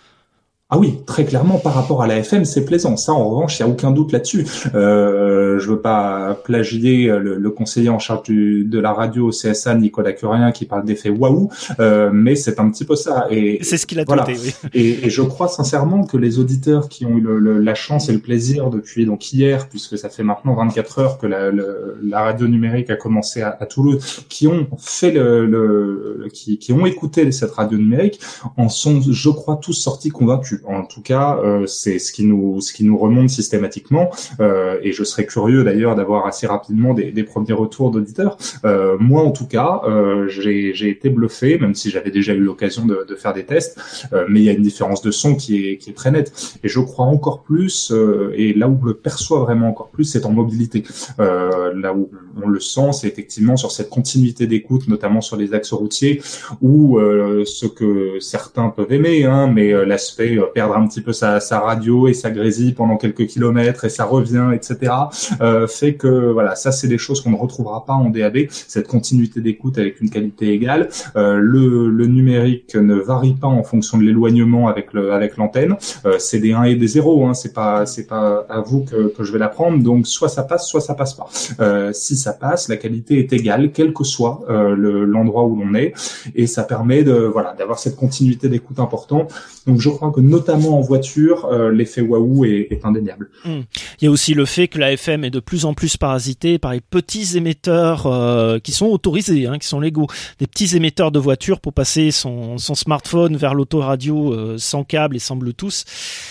Ah oui, très clairement, par rapport à la F M, c'est plaisant. Ça, en revanche, il n'y a aucun doute là-dessus. Euh, je veux pas plagier le, le conseiller en charge du, de la radio au C S A, Nicolas Curien, qui parle d'effet waouh, euh, mais c'est un petit peu ça. Et c'est ce qu'il a voilà. tenté, oui. Et, et je crois sincèrement que les auditeurs qui ont eu le, le, la chance et le plaisir depuis donc hier, puisque ça fait maintenant vingt-quatre heures que la, le, la radio numérique a commencé à, à Toulouse, qui ont fait le, le qui, qui ont écouté cette radio numérique, en sont, je crois, tous sortis convaincus. En tout cas, euh, c'est ce qui nous ce qui nous remonte systématiquement, euh, et je serais curieux d'ailleurs d'avoir assez rapidement des, des premiers retours d'auditeurs. Euh, moi, en tout cas, euh, j'ai j'ai été bluffé, même si j'avais déjà eu l'occasion de, de faire des tests, euh, mais il y a une différence de son qui est qui est très nette. Et je crois encore plus, euh, et là où on le perçoit vraiment encore plus, c'est en mobilité. Euh, là où on le sent, c'est effectivement sur cette continuité d'écoute, notamment sur les axes routiers, où euh, ce que certains peuvent aimer, hein, mais euh, l'aspect euh, perdre un petit peu sa, sa radio et sa grésille pendant quelques kilomètres et ça revient, et cetera, euh, fait que voilà, ça c'est des choses qu'on ne retrouvera pas en D A B, cette continuité d'écoute avec une qualité égale. Euh, le, le numérique ne varie pas en fonction de l'éloignement avec le avec l'antenne. Euh, c'est des un et des zéro, hein, c'est pas c'est pas à vous que, que je vais l'apprendre. Donc soit ça passe, soit ça passe pas. Euh, si ça passe, la qualité est égale, quel que soit euh, le, l'endroit où l'on est, et ça permet de voilà d'avoir cette continuité d'écoute importante. Donc je crois que notamment en voiture, euh, l'effet waouh est, est indéniable. Mmh. Il y a aussi le fait que la F M est de plus en plus parasitée par les petits émetteurs euh, qui sont autorisés, hein, qui sont légaux, des petits émetteurs de voiture pour passer son, son smartphone vers l'autoradio euh, sans câble et sans Bluetooth.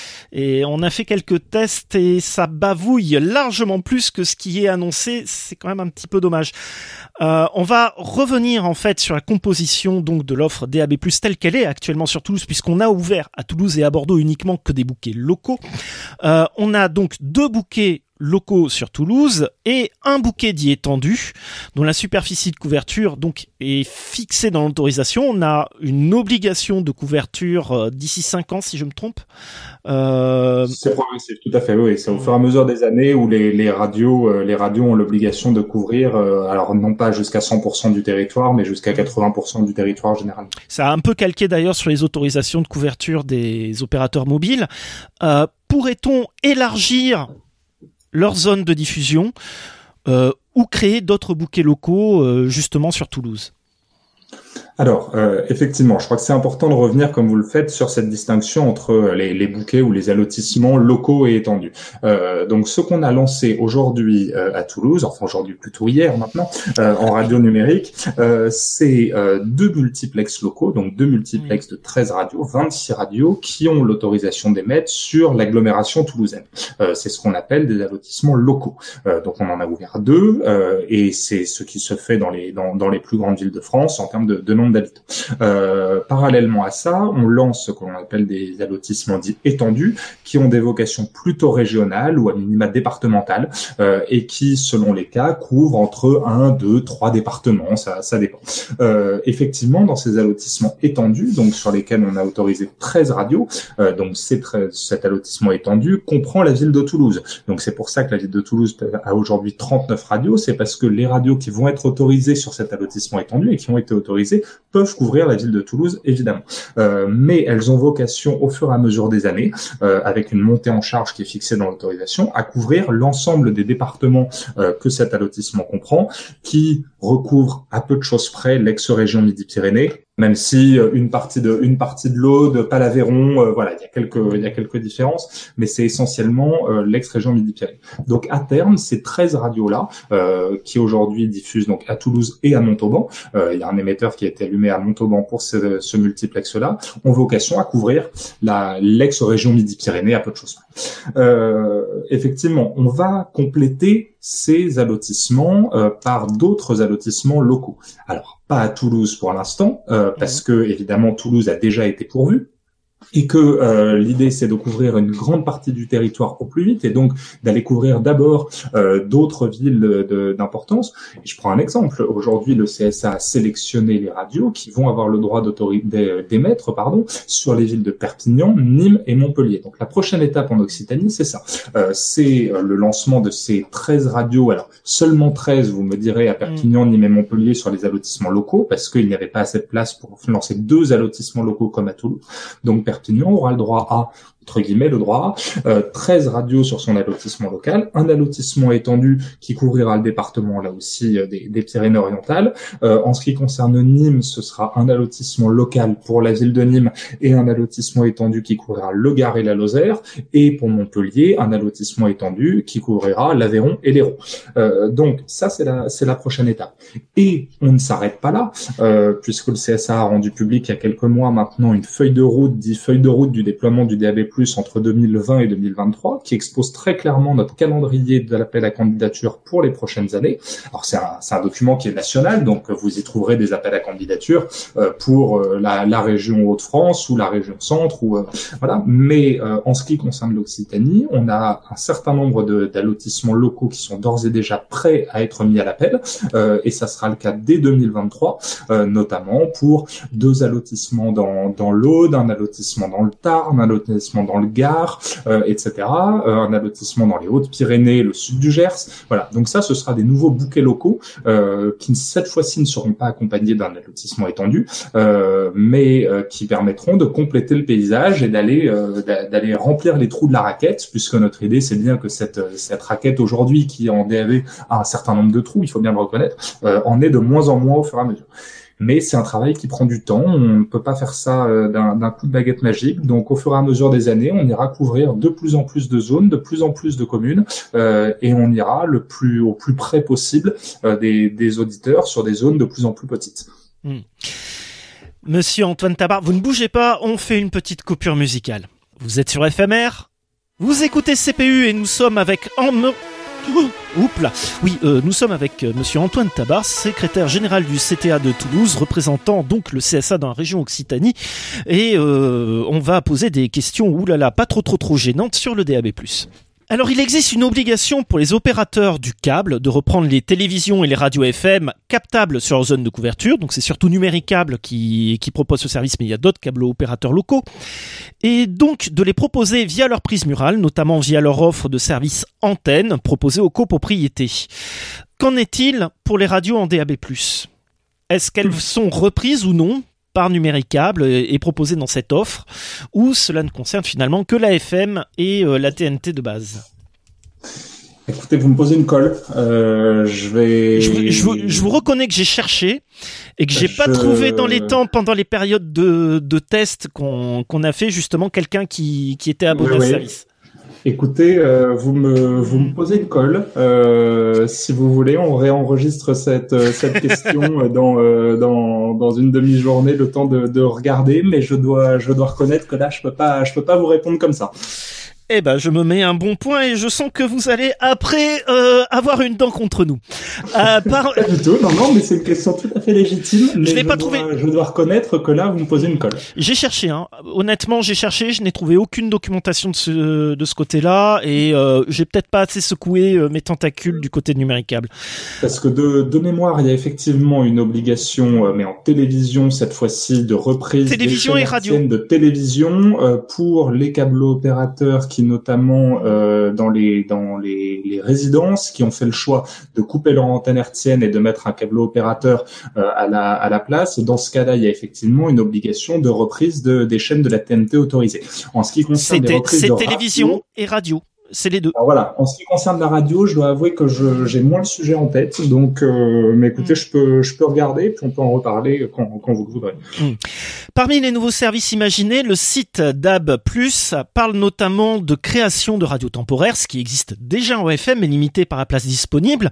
Et on a fait quelques tests et ça bavouille largement plus que ce qui est annoncé. C'est quand même un petit peu dommage. Euh, on va revenir en fait sur la composition donc de l'offre D A B plus, telle qu'elle est actuellement sur Toulouse, puisqu'on a ouvert à Toulouse et à Bordeaux uniquement que des bouquets locaux. Euh, on a donc deux bouquets locaux sur Toulouse et un bouquet dit étendu dont la superficie de couverture donc est fixée dans l'autorisation. On a une obligation de couverture euh, d'ici cinq ans si je me trompe. Euh... C'est progressif, tout à fait, oui. C'est au fur et à mesure des années où les, les radios euh, les radios ont l'obligation de couvrir, euh, alors non pas jusqu'à cent pour cent du territoire, mais jusqu'à quatre-vingts pour cent du territoire général. Ça a un peu calqué d'ailleurs sur les autorisations de couverture des opérateurs mobiles. Euh, pourrait-on élargir leur zone de diffusion euh, ou créer d'autres bouquets locaux euh, justement sur Toulouse? Alors, euh, effectivement, je crois que c'est important de revenir, comme vous le faites, sur cette distinction entre les, les bouquets ou les allotissements locaux et étendus. Euh, donc, ce qu'on a lancé aujourd'hui euh, à Toulouse, enfin aujourd'hui plutôt hier maintenant, euh, en radio numérique, euh, c'est euh, deux multiplex locaux, donc deux multiplex de treize radios, vingt-six radios qui ont l'autorisation d'émettre sur l'agglomération toulousaine. Euh, c'est ce qu'on appelle des allotissements locaux. Euh, donc, on en a ouvert deux, euh, et c'est ce qui se fait dans les dans, dans les plus grandes villes de France en termes de, de nombre d'habitants. Euh, parallèlement à ça, on lance ce qu'on appelle des allotissements dits étendus, qui ont des vocations plutôt régionales ou à minima départementales, euh, et qui, selon les cas, couvrent entre un, deux, trois départements, ça, ça dépend. Euh, effectivement, dans ces allotissements étendus, donc sur lesquels on a autorisé treize radios, euh, donc ces treize, cet allotissement étendu comprend la ville de Toulouse. Donc c'est pour ça que la ville de Toulouse a aujourd'hui trente-neuf radios, c'est parce que les radios qui vont être autorisées sur cet allotissement étendu et qui ont été autorisées peuvent couvrir la ville de Toulouse, évidemment. Euh, mais elles ont vocation, au fur et à mesure des années, euh, avec une montée en charge qui est fixée dans l'autorisation, à couvrir l'ensemble des départements euh, que cet allotissement comprend, qui recouvre à peu de choses près l'ex-région Midi-Pyrénées, même si euh, une partie de une partie de l'Aude, pas l'Aveyron, euh, voilà, il y a quelques il y a quelques différences, mais c'est essentiellement euh, l'ex-région Midi-Pyrénées. Donc à terme, ces treize radios là euh, qui aujourd'hui diffusent donc à Toulouse et à Montauban, euh, il y a un émetteur qui a été allumé à Montauban pour ce, ce multiplex là, ont vocation à couvrir la l'ex-région Midi-Pyrénées à peu de choses. Euh, effectivement, on va compléter ces allotissements euh, par d'autres allotissements locaux. Alors, pas à Toulouse pour l'instant, euh, parce que évidemment Toulouse a déjà été pourvue, et que euh, l'idée c'est de couvrir une grande partie du territoire au plus vite, et donc d'aller couvrir d'abord euh, d'autres villes de, d'importance. Et je prends un exemple. Aujourd'hui, le C S A a sélectionné les radios qui vont avoir le droit d'émettre pardon, sur les villes de Perpignan, Nîmes et Montpellier. Donc la prochaine étape en Occitanie, c'est ça. Euh, c'est le lancement de ces treize radios. Alors seulement treize, vous me direz, à Perpignan, Nîmes et Montpellier sur les allotissements locaux, parce qu'il n'y avait pas assez de place pour lancer deux allotissements locaux comme à Toulouse. Donc Perpignan aura le droit à, entre guillemets, le droit à euh, treize radios sur son allotissement local, un allotissement étendu qui couvrira le département, là aussi, euh, des, des Pyrénées-Orientales. Euh, en ce qui concerne Nîmes, ce sera un allotissement local pour la ville de Nîmes et un allotissement étendu qui couvrira le Gard et la Lozère. Et pour Montpellier, un allotissement étendu qui couvrira l'Aveyron et l'Hérault. Euh, donc ça, c'est la, c'est la prochaine étape. Et on ne s'arrête pas là, euh, puisque le C S A a rendu public il y a quelques mois maintenant une feuille de route, dit feuille de route du déploiement du D A B plus, entre deux mille vingt et deux mille vingt-trois, qui expose très clairement notre calendrier de l'appel à candidature pour les prochaines années. Alors c'est un, c'est un document qui est national, donc vous y trouverez des appels à candidature euh, pour euh, la, la région Hauts-de-France ou la région Centre, ou euh, voilà. Mais euh, en ce qui concerne l'Occitanie, on a un certain nombre de, d'allotissements locaux qui sont d'ores et déjà prêts à être mis à l'appel, euh, et ça sera le cas dès deux mille vingt-trois, euh, notamment pour deux allotissements dans, dans l'Aude, un allotissement dans le Tarn, un allotissement dans le Gard, euh, et cetera. Euh, un allotissement dans les Hautes-Pyrénées, le sud du Gers. Voilà. Donc ça, ce sera des nouveaux bouquets locaux euh, qui cette fois-ci ne seront pas accompagnés d'un allotissement étendu, euh, mais euh, qui permettront de compléter le paysage et d'aller euh, d'aller remplir les trous de la raquette, puisque notre idée, c'est bien que cette cette raquette aujourd'hui, qui en D A V a un certain nombre de trous, il faut bien le reconnaître, euh, en est de moins en moins au fur et à mesure. Mais c'est un travail qui prend du temps, on ne peut pas faire ça euh, d'un, d'un coup de baguette magique, donc au fur et à mesure des années, on ira couvrir de plus en plus de zones, de plus en plus de communes, euh, et on ira le plus au plus près possible euh, des, des auditeurs sur des zones de plus en plus petites. Mmh. Monsieur Antoine Tabar, vous ne bougez pas, on fait une petite coupure musicale. Vous êtes sur F M R, vous écoutez C P U et nous sommes avec... En... Oups là. Oui, euh, nous sommes avec euh, monsieur Antoine Tabar, secrétaire général du C T A de Toulouse, représentant donc le C S A dans la région Occitanie, et euh, on va poser des questions, oulala, pas trop trop trop gênantes sur le D A B plus. Alors il existe une obligation pour les opérateurs du câble de reprendre les télévisions et les radios F M captables sur leur zone de couverture, donc c'est surtout Numéricable qui, qui propose ce service, mais il y a d'autres câbles opérateurs locaux, et donc de les proposer via leur prise murale, notamment via leur offre de services antennes proposée aux copropriétés. Qu'en est-il pour les radios en D A B plus ? Est-ce qu'elles sont reprises ou non par Numéricable et proposé dans cette offre, ou cela ne concerne finalement que la F M et euh, la T N T de base? Écoutez, vous me posez une colle. Euh, je vais. Je, je, vous, je vous reconnais que j'ai cherché et que j'ai je... pas trouvé dans les temps, pendant les périodes de, de test qu'on, qu'on a fait, justement quelqu'un qui, qui était abonné oui, au oui. service. Écoutez, euh, vous me vous me posez une colle. Euh, si vous voulez, on réenregistre cette cette question dans euh, dans dans une demi-journée, le temps de de regarder. Mais je dois je dois reconnaître que là, je peux pas je peux pas vous répondre comme ça. Eh ben, je me mets un bon point et je sens que vous allez après euh, avoir une dent contre nous. Euh, par... Pas du tout, non, non, mais c'est une question tout à fait légitime. Mais je l'ai je pas dois, trouvé. Je dois reconnaître que là, vous me posez une colle. J'ai cherché, hein. Honnêtement, j'ai cherché, je n'ai trouvé aucune documentation de ce de ce côté-là et euh, j'ai peut-être pas assez secoué euh, mes tentacules du côté de Numéricable. Parce que de, de mémoire, il y a effectivement une obligation, euh, mais en télévision cette fois-ci, de reprise télévision des et radio de télévision euh, pour les câblo-opérateurs qui notamment euh, dans les dans les, les résidences qui ont fait le choix de couper leur antenne hertzienne et de mettre un câblo-opérateur euh, à la à la place. Dans ce cas-là, il y a effectivement une obligation de reprise de des chaînes de la T N T autorisées. En ce qui concerne les reprises c'est de télévision radio, et radio. C'est les deux. Alors voilà. En ce qui concerne la radio, je dois avouer que je, j'ai moins le sujet en tête. Donc, euh, mais écoutez, mm. je peux, je peux regarder, puis on peut en reparler quand, quand vous voudrez. Mm. Parmi les nouveaux services imaginés, le site d'A B plus parle notamment de création de radios temporaires, ce qui existe déjà en F M, mais limité par la place disponible.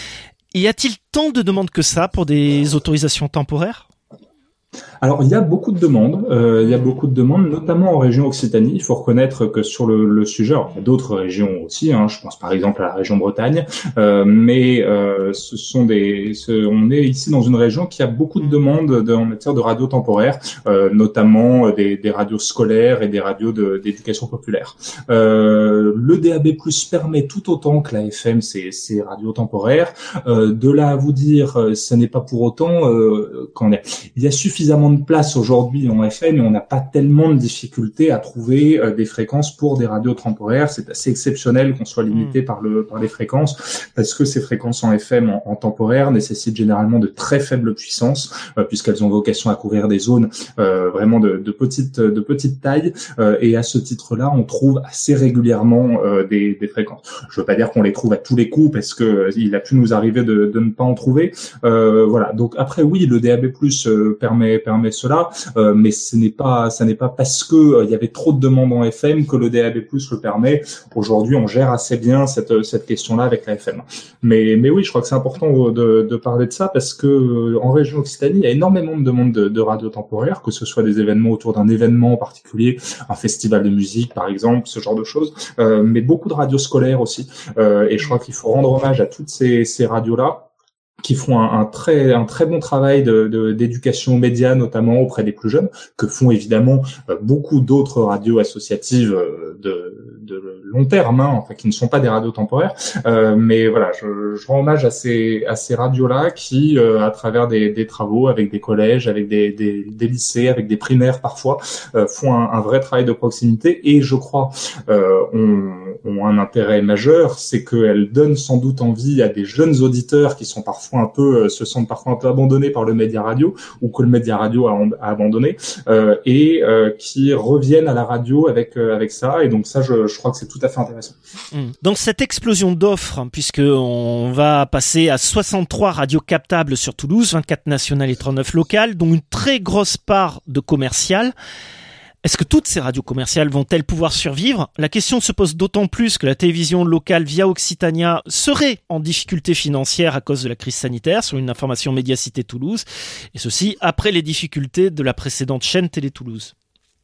Y a-t-il tant de demandes que ça pour des autorisations temporaires ? Alors, il y a beaucoup de demandes, euh, il y a beaucoup de demandes, notamment en région Occitanie. Il faut reconnaître que sur le, le sujet, alors, il y a d'autres régions aussi, hein, je pense par exemple à la région Bretagne, euh, mais euh, ce sont des, ce, on est ici dans une région qui a beaucoup de demandes de, en matière de radios temporaires, euh, notamment des, des radios scolaires et des radios de, d'éducation populaire. Euh, le D A B plus, permet tout autant que la F M ces, ces radios temporaires. Euh, de là à vous dire, ce n'est pas pour autant euh, qu'on est. Il y a suffisamment de place aujourd'hui en F M et on n'a pas tellement de difficultés à trouver euh, des fréquences pour des radios temporaires. C'est assez exceptionnel qu'on soit limité mmh. par le par les fréquences parce que ces fréquences en F M en, en temporaire nécessitent généralement de très faibles puissances euh, puisqu'elles ont vocation à couvrir des zones euh, vraiment de, de petite de petite taille euh, et à ce titre-là, on trouve assez régulièrement euh, des, des fréquences. Je veux pas dire qu'on les trouve à tous les coups parce que euh, il a pu nous arriver de, de ne pas en trouver. Euh, voilà. Donc après, oui, le D A B plus euh, permet permet cela, euh, mais ce n'est pas, ça n'est pas parce que euh, il y avait trop de demandes en F M que le D A B plus le permet. Aujourd'hui, on gère assez bien cette cette question-là avec la F M. Mais mais oui, je crois que c'est important de, de parler de ça parce que euh, en région Occitanie, il y a énormément de demandes de, de radios temporaires, que ce soit des événements autour d'un événement en particulier, un festival de musique par exemple, ce genre de choses, euh, mais beaucoup de radios scolaires aussi. Euh, et je crois qu'il faut rendre hommage à toutes ces ces radios-là, qui font un, un très un très bon travail de, de d'éducation aux médias, notamment auprès des plus jeunes, que font évidemment euh, beaucoup d'autres radios associatives euh, de, de long terme, hein, enfin qui ne sont pas des radios temporaires. Euh, mais voilà, je, je rends hommage à ces à ces radios-là qui, euh, à travers des, des travaux avec des collèges, avec des, des, des lycées, avec des primaires parfois, euh, font un, un vrai travail de proximité. Et je crois euh, ont, ont un intérêt majeur, c'est qu'elles donnent sans doute envie à des jeunes auditeurs qui sont parfois un peu, euh, se sentent parfois un peu abandonnés par le média radio ou que le média radio a, a abandonné euh, et euh, qui reviennent à la radio avec euh, avec ça. Et donc ça, je, je crois que c'est tout à fait intéressant. Dans cette explosion d'offres, puisque on va passer à soixante-trois radios captables sur Toulouse, vingt-quatre nationales et trente-neuf locales, dont une très grosse part de commerciales. Est-ce que toutes ces radios commerciales vont-elles pouvoir survivre ? La question se pose d'autant plus que la télévision locale via Occitania serait en difficulté financière à cause de la crise sanitaire, sur une information Médiacité Toulouse, et ceci après les difficultés de la précédente chaîne Télé Toulouse.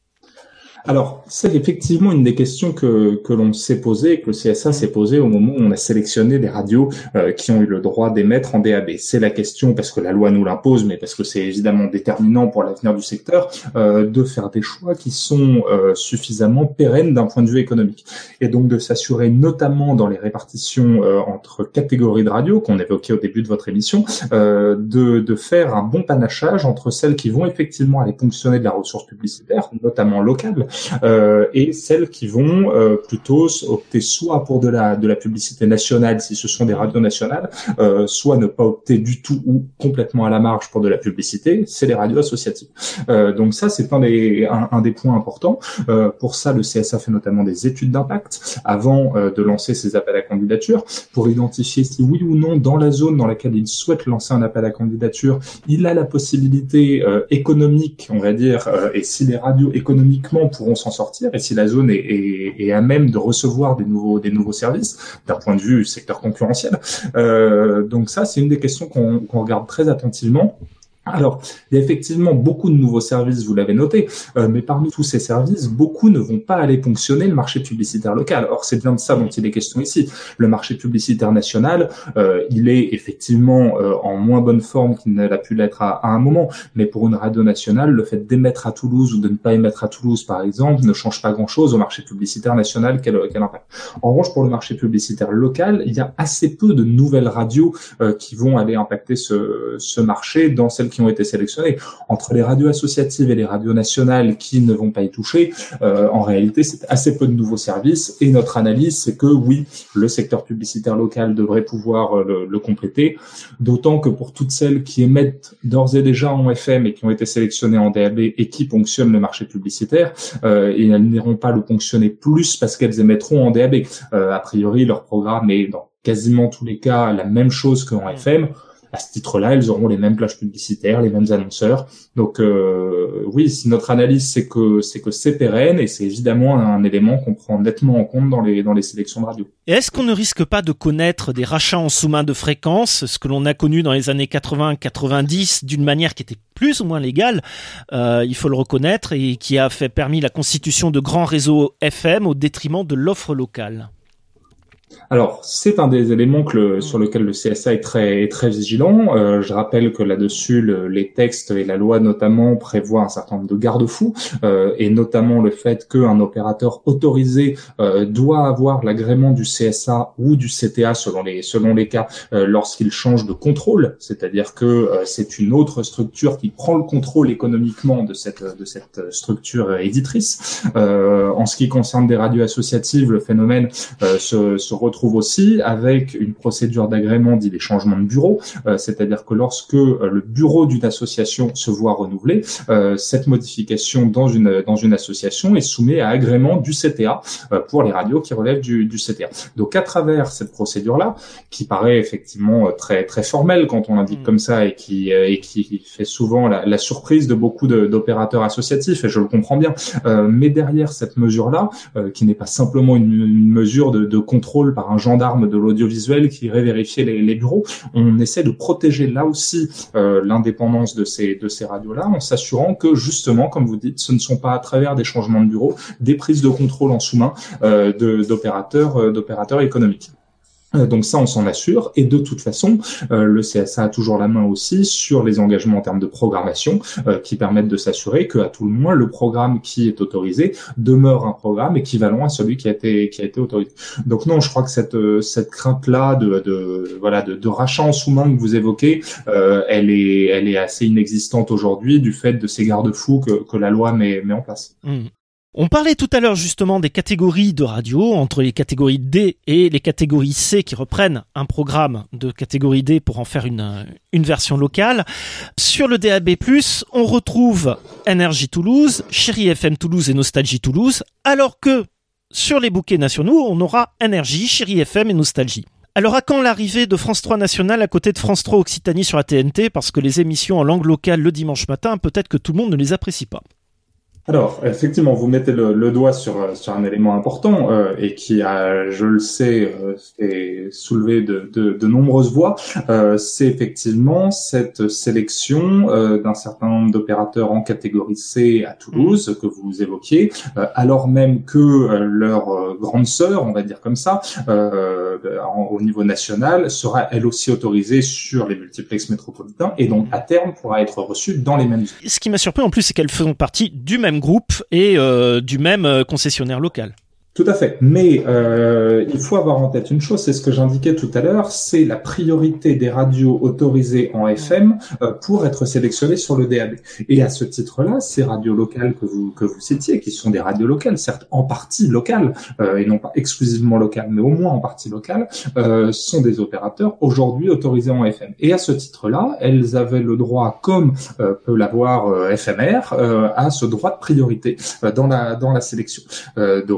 Alors, c'est effectivement une des questions que que l'on s'est posée, que le C S A s'est posé au moment où on a sélectionné des radios euh, qui ont eu le droit d'émettre en D A B. C'est la question, parce que la loi nous l'impose, mais parce que c'est évidemment déterminant pour l'avenir du secteur, euh, de faire des choix qui sont euh, suffisamment pérennes d'un point de vue économique. Et donc de s'assurer, notamment dans les répartitions euh, entre catégories de radios, qu'on évoquait au début de votre émission, euh, de, de faire un bon panachage entre celles qui vont effectivement aller ponctionner de la ressource publicitaire, notamment locale, Euh, et celles qui vont euh, plutôt opter soit pour de la de la publicité nationale si ce sont des radios nationales, euh, soit ne pas opter du tout ou complètement à la marge pour de la publicité, c'est les radios associatives. Euh, donc ça, c'est un des un, un des points importants. Euh, pour ça, le C S A fait notamment des études d'impact avant euh, de lancer ses appels à candidature pour identifier si oui ou non dans la zone dans laquelle il souhaite lancer un appel à candidature, il a la possibilité euh, économique, on va dire, euh, et si les radios économiquement pourront s'en sortir et si la zone est, est, est à même de recevoir des nouveaux des nouveaux services d'un point de vue secteur concurrentiel. Euh, donc ça, c'est une des questions qu'on, qu'on regarde très attentivement. Alors, il y a effectivement beaucoup de nouveaux services, vous l'avez noté, euh, mais parmi tous ces services, beaucoup ne vont pas aller ponctionner le marché publicitaire local. Or, c'est bien de ça dont il est question ici. Le marché publicitaire national, euh, il est effectivement euh, en moins bonne forme qu'il ne l'a pu l'être à, à un moment, mais pour une radio nationale, le fait d'émettre à Toulouse ou de ne pas émettre à Toulouse, par exemple, ne change pas grand-chose au marché publicitaire national qu'elle, qu'elle impacte. En revanche, pour le marché publicitaire local, il y a assez peu de nouvelles radios euh, qui vont aller impacter ce, ce marché dans celles qui ont été sélectionnées. Entre les radios associatives et les radios nationales qui ne vont pas y toucher, euh, en réalité, c'est assez peu de nouveaux services. Et notre analyse, c'est que oui, le secteur publicitaire local devrait pouvoir euh, le, le compléter, d'autant que pour toutes celles qui émettent d'ores et déjà en F M et qui ont été sélectionnées en D A B et qui ponctionnent le marché publicitaire, euh, et elles n'iront pas le ponctionner plus parce qu'elles émettront en D A B. Euh, a priori, leur programme est dans quasiment tous les cas la même chose qu'en F M. À ce titre-là, elles auront les mêmes plages publicitaires, les mêmes annonceurs. Donc euh, oui, si notre analyse c'est que c'est que c'est pérenne et c'est évidemment un élément qu'on prend nettement en compte dans les dans les sélections de radio. Et est-ce qu'on ne risque pas de connaître des rachats en sous-main de fréquences, ce que l'on a connu dans les années quatre-vingts quatre-vingt-dix d'une manière qui était plus ou moins légale, euh, il faut le reconnaître, et qui a fait permis la constitution de grands réseaux F M au détriment de l'offre locale? Alors, c'est un des éléments que le, sur lequel le C S A est très, est très vigilant. Euh, je rappelle que là-dessus, le, les textes et la loi notamment prévoient un certain nombre de garde-fous, euh, et notamment le fait qu'un opérateur autorisé euh, doit avoir l'agrément du C S A ou du C T A selon les, selon les cas, euh, lorsqu'il change de contrôle, c'est-à-dire que euh, c'est une autre structure qui prend le contrôle économiquement de cette, de cette structure éditrice. Euh, en ce qui concerne des radios associatives, le phénomène euh, se, se retrouve aussi avec une procédure d'agrément dit des changements de bureau, euh, c'est-à-dire que lorsque euh, le bureau d'une association se voit renouvelé, euh, cette modification dans une dans une association est soumise à agrément du C T A euh, pour les radios qui relèvent du, du C T A. Donc à travers cette procédure-là, qui paraît effectivement très très formelle quand on l'indique mmh. comme ça et qui euh, et qui fait souvent la, la surprise de beaucoup de, d'opérateurs associatifs, et je le comprends bien, euh, mais derrière cette mesure-là, euh, qui n'est pas simplement une, une mesure de, de contrôle par un gendarme de l'audiovisuel qui irait vérifier les, les bureaux, on essaie de protéger là aussi euh, l'indépendance de ces de ces radios-là, en s'assurant que justement, comme vous dites, ce ne sont pas à travers des changements de bureau, des prises de contrôle en sous-main euh, de, d'opérateurs euh, d'opérateurs économiques. Donc ça, on s'en assure, et de toute façon, euh, le C S A a toujours la main aussi sur les engagements en termes de programmation euh, qui permettent de s'assurer que, à tout le moins, le programme qui est autorisé demeure un programme équivalent à celui qui a été qui a été autorisé. Donc non, je crois que cette cette crainte-là de, de voilà de, de rachat en sous-main que vous évoquez, euh, elle est elle est assez inexistante aujourd'hui du fait de ces garde-fous que que la loi met met en place. Mmh. On parlait tout à l'heure justement des catégories de radio, entre les catégories D et les catégories C qui reprennent un programme de catégorie D pour en faire une, une version locale. Sur le D A B plus, on retrouve Énergie Toulouse, Chérie F M Toulouse et Nostalgie Toulouse, alors que sur les bouquets nationaux, on aura Énergie, Chérie F M et Nostalgie. Alors à quand l'arrivée de France trois National à côté de France trois Occitanie sur la T N T, parce que les émissions en langue locale le dimanche matin, peut-être que tout le monde ne les apprécie pas. Alors, effectivement, vous mettez le, le doigt sur, sur un élément important euh, et qui a, je le sais, euh, fait soulever de, de, de nombreuses voix. Euh, c'est effectivement cette sélection euh, d'un certain nombre d'opérateurs en catégorie C à Toulouse que vous évoquiez, euh, alors même que euh, leur euh, grande sœur, on va dire comme ça, euh, en, au niveau national, sera elle aussi autorisée sur les multiplex métropolitains et donc à terme pourra être reçue dans les mêmes. Ce qui m'a surpris en plus, c'est qu'elles font partie du même groupe et euh, du même euh, concessionnaire local. Tout à fait. Mais euh, il faut avoir en tête une chose, c'est ce que j'indiquais tout à l'heure, c'est la priorité des radios autorisées en F M euh, pour être sélectionnées sur le D A B. Et à ce titre-là, ces radios locales que vous que vous citiez, qui sont des radios locales, certes en partie locales, euh, et non pas exclusivement locales, mais au moins en partie locales, euh, sont des opérateurs aujourd'hui autorisés en F M. Et à ce titre-là, elles avaient le droit, comme euh, peut l'avoir euh, F M R, euh, à ce droit de priorité euh, dans la dans la sélection. Euh, donc effectivement,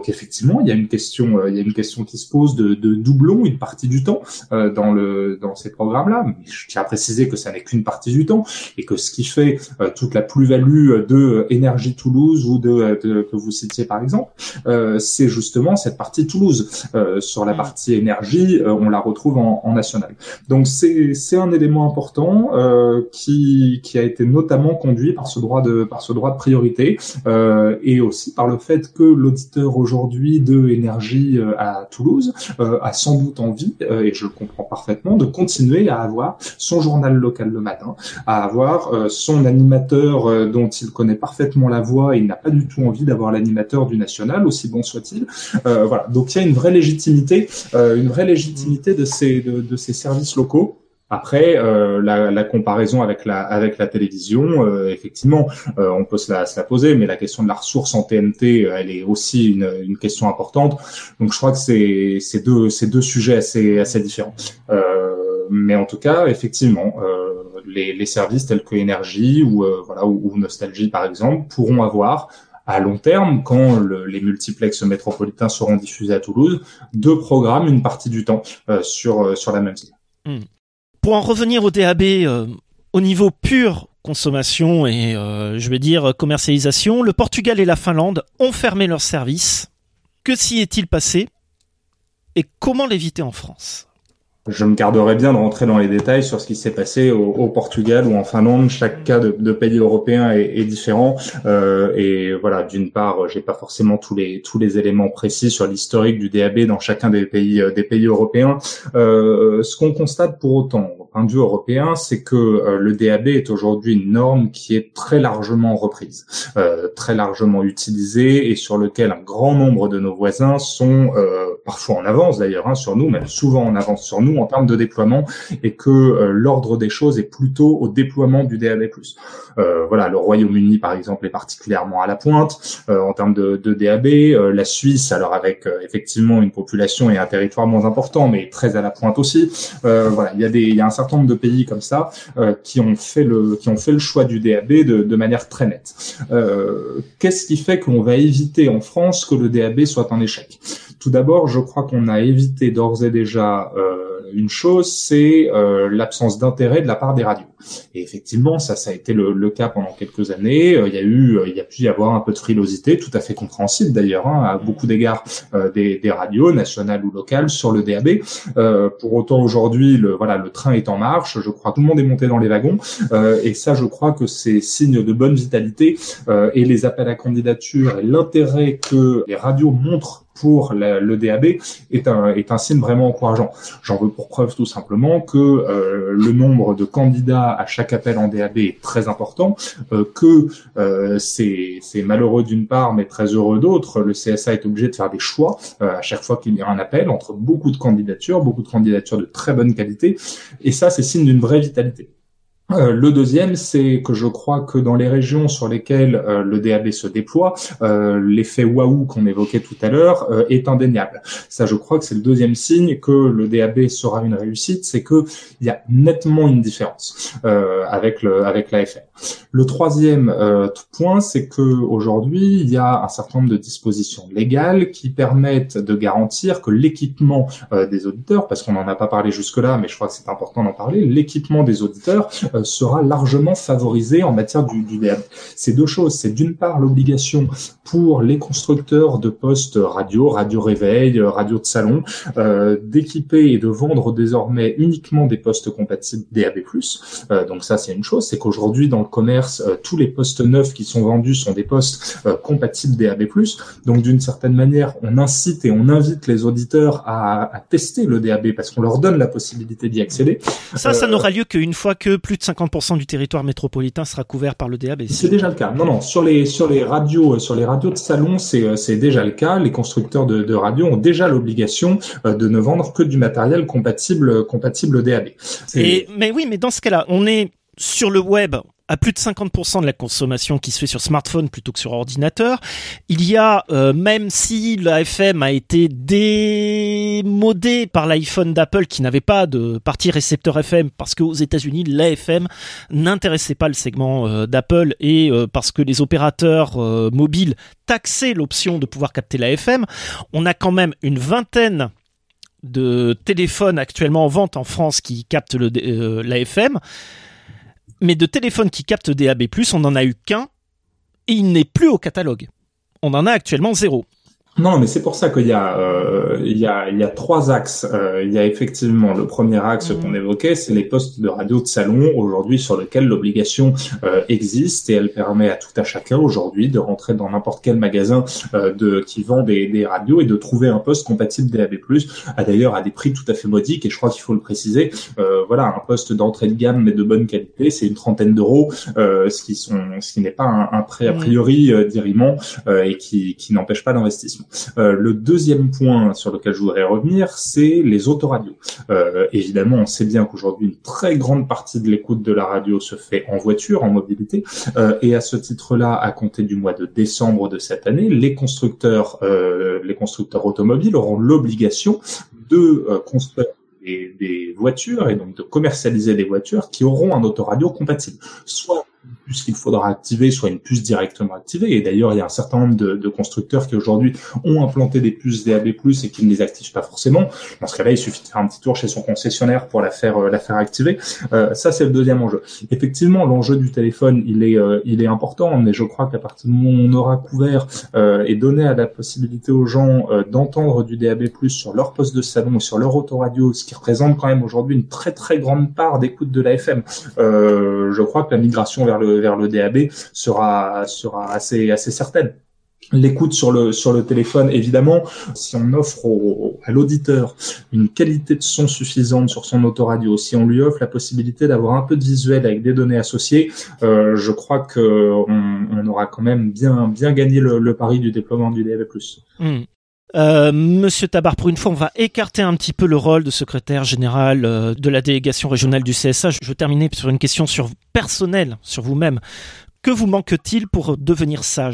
effectivement, il y a une question, euh, il y a une question qui se pose de, de doublon une partie du temps euh, dans le dans ces programmes-là. Mais je tiens à préciser que ça n'est qu'une partie du temps et que ce qui fait euh, toute la plus-value de Énergie Toulouse ou de, de que vous citiez par exemple, euh, c'est justement cette partie Toulouse. Euh, sur la partie énergie, euh, on la retrouve en, en national. Donc c'est c'est un élément important euh, qui qui a été notamment conduit par ce droit de par ce droit de priorité euh, et aussi par le fait que l'auditeur aujourd'hui de Énergie euh, à Toulouse euh, a sans doute envie, euh, et je le comprends parfaitement, de continuer à avoir son journal local le matin, à avoir euh, son animateur euh, dont il connaît parfaitement la voix et il n'a pas du tout envie d'avoir l'animateur du national, aussi bon soit-il. Euh, voilà. Donc il y a une vraie légitimité, euh, une vraie légitimité de ces de, de ces services locaux. Après, euh, la, la comparaison avec la avec la télévision, euh, effectivement, euh, on peut se la, se la poser, mais la question de la ressource en T N T, elle est aussi une, une question importante. Donc, je crois que c'est c'est deux c'est deux sujets assez assez différents. Euh, mais en tout cas, effectivement, euh, les les services tels que Énergie ou euh, voilà ou, ou Nostalgie par exemple pourront avoir à long terme, quand le, les multiplexes métropolitains seront diffusés à Toulouse, deux programmes une partie du temps euh, sur euh, sur la même cible. Mmh. Pour en revenir au D A B, euh, au niveau pur consommation et euh, je vais dire commercialisation, le Portugal et la Finlande ont fermé leurs services. Que s'y est-il passé et comment l'éviter en France ? Je me garderais bien de rentrer dans les détails sur ce qui s'est passé au, au Portugal ou en Finlande. Chaque cas de, de pays européen est, est différent. Euh, et voilà, d'une part, j'ai pas forcément tous les tous les éléments précis sur l'historique du D A B dans chacun des pays des pays européens. Euh, ce qu'on constate pour autant, au point de vue européen, c'est que euh, le D A B est aujourd'hui une norme qui est très largement reprise, euh, très largement utilisée et sur lequel un grand nombre de nos voisins sont euh, parfois en avance d'ailleurs hein, sur nous, même souvent en avance sur nous en termes de déploiement, et que euh, l'ordre des choses est plutôt au déploiement du D A B plus. Euh, voilà, le Royaume-Uni par exemple est particulièrement à la pointe euh, en termes de, de D A B. Euh, la Suisse, alors avec euh, effectivement une population et un territoire moins important, mais très à la pointe aussi. Euh, voilà, il y a des, il y a un certain nombre de pays comme ça euh, qui ont fait le, qui ont fait le choix du D A B de, de manière très nette. Euh, qu'est-ce qui fait qu'on va éviter en France que le D A B soit un échec ? Tout d'abord, je crois qu'on a évité d'ores et déjà euh, une chose, c'est euh, l'absence d'intérêt de la part des radios. Et effectivement, ça, ça a été le, le cas pendant quelques années. Euh, il y a eu, euh, il y a pu y avoir un peu de frilosité, tout à fait compréhensible d'ailleurs, hein, à beaucoup d'égards euh, des, des radios nationales ou locales sur le D A B. Euh, pour autant, aujourd'hui, le voilà, le train est en marche. Je crois que tout le monde est monté dans les wagons, euh, et ça, je crois que c'est signe de bonne vitalité. Euh, et les appels à candidature et l'intérêt que les radios montrent pour la, le D A B est un est un signe vraiment encourageant. J'en veux pour preuve tout simplement que euh, le nombre de candidats à chaque appel en D A B est très important, euh, que euh, c'est c'est malheureux d'une part mais très heureux d'autre. Le C S A est obligé de faire des choix euh, à chaque fois qu'il y a un appel entre beaucoup de candidatures, beaucoup de candidatures de très bonne qualité, et ça c'est signe d'une vraie vitalité. Euh, le deuxième, c'est que je crois que dans les régions sur lesquelles euh, le D A B se déploie, euh, l'effet waouh qu'on évoquait tout à l'heure euh, est indéniable. Ça, je crois que c'est le deuxième signe que le D A B sera une réussite, c'est que il y a nettement une différence euh, avec le avec l'A F R. Le troisième euh, point, c'est que aujourd'hui, il y a un certain nombre de dispositions légales qui permettent de garantir que l'équipement euh, des auditeurs, parce qu'on n'en a pas parlé jusque-là, mais je crois que c'est important d'en parler, l'équipement des auditeurs euh, sera largement favorisé en matière du, du D A B. C'est deux choses. C'est d'une part l'obligation pour les constructeurs de postes radio, radio réveil, radio de salon, euh, d'équiper et de vendre désormais uniquement des postes compatibles D A B plus. Euh, donc ça, c'est une chose. C'est qu'aujourd'hui, dans le commerce, euh, tous les postes neufs qui sont vendus sont des postes euh, compatibles D A B plus. Donc d'une certaine manière, on incite et on invite les auditeurs à, à tester le D A B parce qu'on leur donne la possibilité d'y accéder. Ça, euh, ça n'aura lieu qu'une fois que plus de cinquante pour cent du territoire métropolitain sera couvert par le D A B. C'est déjà le cas. Non, non, sur les sur les radios, sur les radios de salon, c'est c'est déjà le cas. Les constructeurs de, de radios ont déjà l'obligation euh, de ne vendre que du matériel compatible compatible D A B. Et mais oui, mais dans ce cas-là, on est sur le web à plus de cinquante pour cent de la consommation qui se fait sur smartphone plutôt que sur ordinateur. Il y a, euh, même si la F M a été démodée par l'iPhone d'Apple qui n'avait pas de partie récepteur F M parce qu'aux États-Unis, la F M n'intéressait pas le segment euh, d'Apple et euh, parce que les opérateurs euh, mobiles taxaient l'option de pouvoir capter la F M, on a quand même une vingtaine de téléphones actuellement en vente en France qui captent le, euh, la F M, mais de téléphones qui captent D A B plus, on n'en a eu qu'un et il n'est plus au catalogue. On en a actuellement zéro. Non, mais c'est pour ça qu'il y a, euh, il y a, il y a trois axes. Euh, il y a effectivement le premier axe mmh. qu'on évoquait, c'est les postes de radio de salon aujourd'hui sur lesquels l'obligation euh, existe et elle permet à tout à chacun aujourd'hui de rentrer dans n'importe quel magasin euh, de qui vend des, des radios et de trouver un poste compatible D A B plus, à d'ailleurs à des prix tout à fait modiques et je crois qu'il faut le préciser. Euh, voilà, un poste d'entrée de gamme mais de bonne qualité, c'est une trentaine d'euros, euh, ce qui sont, ce qui n'est pas un, un prix a priori euh, d'irriement euh, et qui, qui n'empêche pas l'investissement. Euh, le deuxième point sur lequel je voudrais revenir, c'est les autoradios. Euh, évidemment, on sait bien qu'aujourd'hui, une très grande partie de l'écoute de la radio se fait en voiture, en mobilité, euh, et à ce titre-là, à compter du mois de décembre de cette année, les constructeurs, euh, les constructeurs automobiles auront l'obligation de euh, construire des, des voitures et donc de commercialiser des voitures qui auront un autoradio compatible, soit une puce qu'il faudra activer, soit une puce directement activée. Et d'ailleurs, il y a un certain nombre de, de constructeurs qui aujourd'hui ont implanté des puces D A B plus, et qui ne les activent pas forcément. Dans ce cas-là, il suffit de faire un petit tour chez son concessionnaire pour la faire, euh, la faire activer. Euh, ça, c'est le deuxième enjeu. Effectivement, l'enjeu du téléphone, il est, euh, il est important, mais je crois qu'à partir du moment où on aura couvert euh, et donné à la possibilité aux gens euh, d'entendre du D A B plus sur leur poste de salon et sur leur autoradio, ce qui représente quand même aujourd'hui une très très grande part d'écoute de la F M, euh, je crois que la migration vers le vers le D A B sera sera assez assez certaine. L'écoute sur le sur le téléphone, évidemment, si on offre au, à l'auditeur une qualité de son suffisante sur son autoradio, si on lui offre la possibilité d'avoir un peu de visuel avec des données associées, euh, je crois que on, on aura quand même bien bien gagné le, le pari du déploiement du D A B plus. Mmh. Euh, Monsieur Tabar, pour une fois, on va écarter un petit peu le rôle de secrétaire général euh, de la délégation régionale du C S A. Je veux terminer sur une question sur personnelle, sur vous-même. Que vous manque-t-il pour devenir sage ?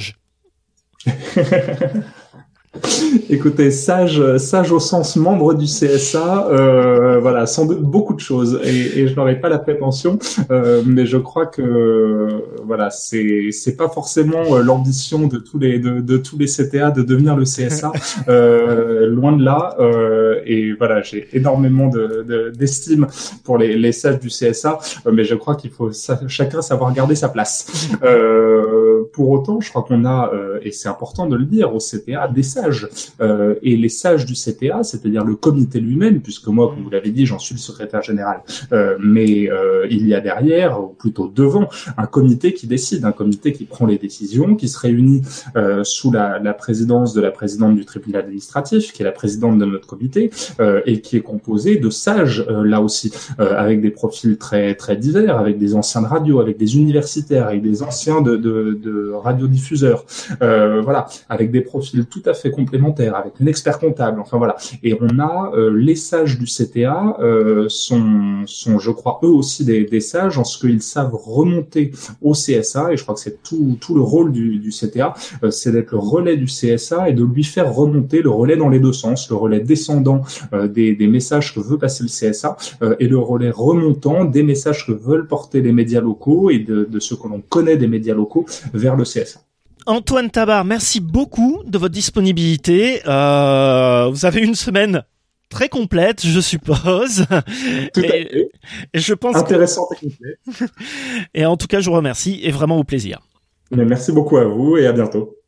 Écoutez, sage, sage au sens membre du C S A, euh, voilà, sans doute beaucoup de choses, et, et je n'aurais pas la prétention, euh, mais je crois que voilà, c'est c'est pas forcément l'ambition de tous les de, de tous les C T A de devenir le C S A, euh, loin de là. Euh, et voilà, j'ai énormément de, de d'estime pour les les sages du C S A, mais je crois qu'il faut sa, chacun savoir garder sa place. Euh, pour autant, je crois qu'on a, euh, et c'est important de le dire, au C T A des sages. Euh, et les sages du C T A, c'est-à-dire le comité lui-même, puisque moi, comme vous l'avez dit, j'en suis le secrétaire général, euh, mais euh, il y a derrière, ou plutôt devant, un comité qui décide, un comité qui prend les décisions, qui se réunit euh, sous la, la présidence de la présidente du tribunal administratif, qui est la présidente de notre comité, euh, et qui est composé de sages, euh, là aussi, euh, avec des profils très très divers, avec des anciens de radio, avec des universitaires, avec des anciens de, de, de radiodiffuseurs, euh, voilà, avec des profils tout à fait complémentaires, avec un expert comptable, enfin voilà. Et on a euh, les sages du C T A euh, sont, sont, je crois, eux aussi des, des sages en ce qu'ils savent remonter au C S A, et je crois que c'est tout, tout le rôle du, du C T A, euh, c'est d'être le relais du C S A et de lui faire remonter le relais dans les deux sens, le relais descendant euh, des, des messages que veut passer le C S A euh, et le relais remontant des messages que veulent porter les médias locaux et de, de ce que l'on connaît des médias locaux vers le C S A. Antoine Tabar, merci beaucoup de votre disponibilité. Euh, vous avez une semaine très complète, je suppose. Tout et, à fait. Et je pense intéressante que... et complète. Et en tout cas, je vous remercie et vraiment au plaisir. Mais merci beaucoup à vous et à bientôt.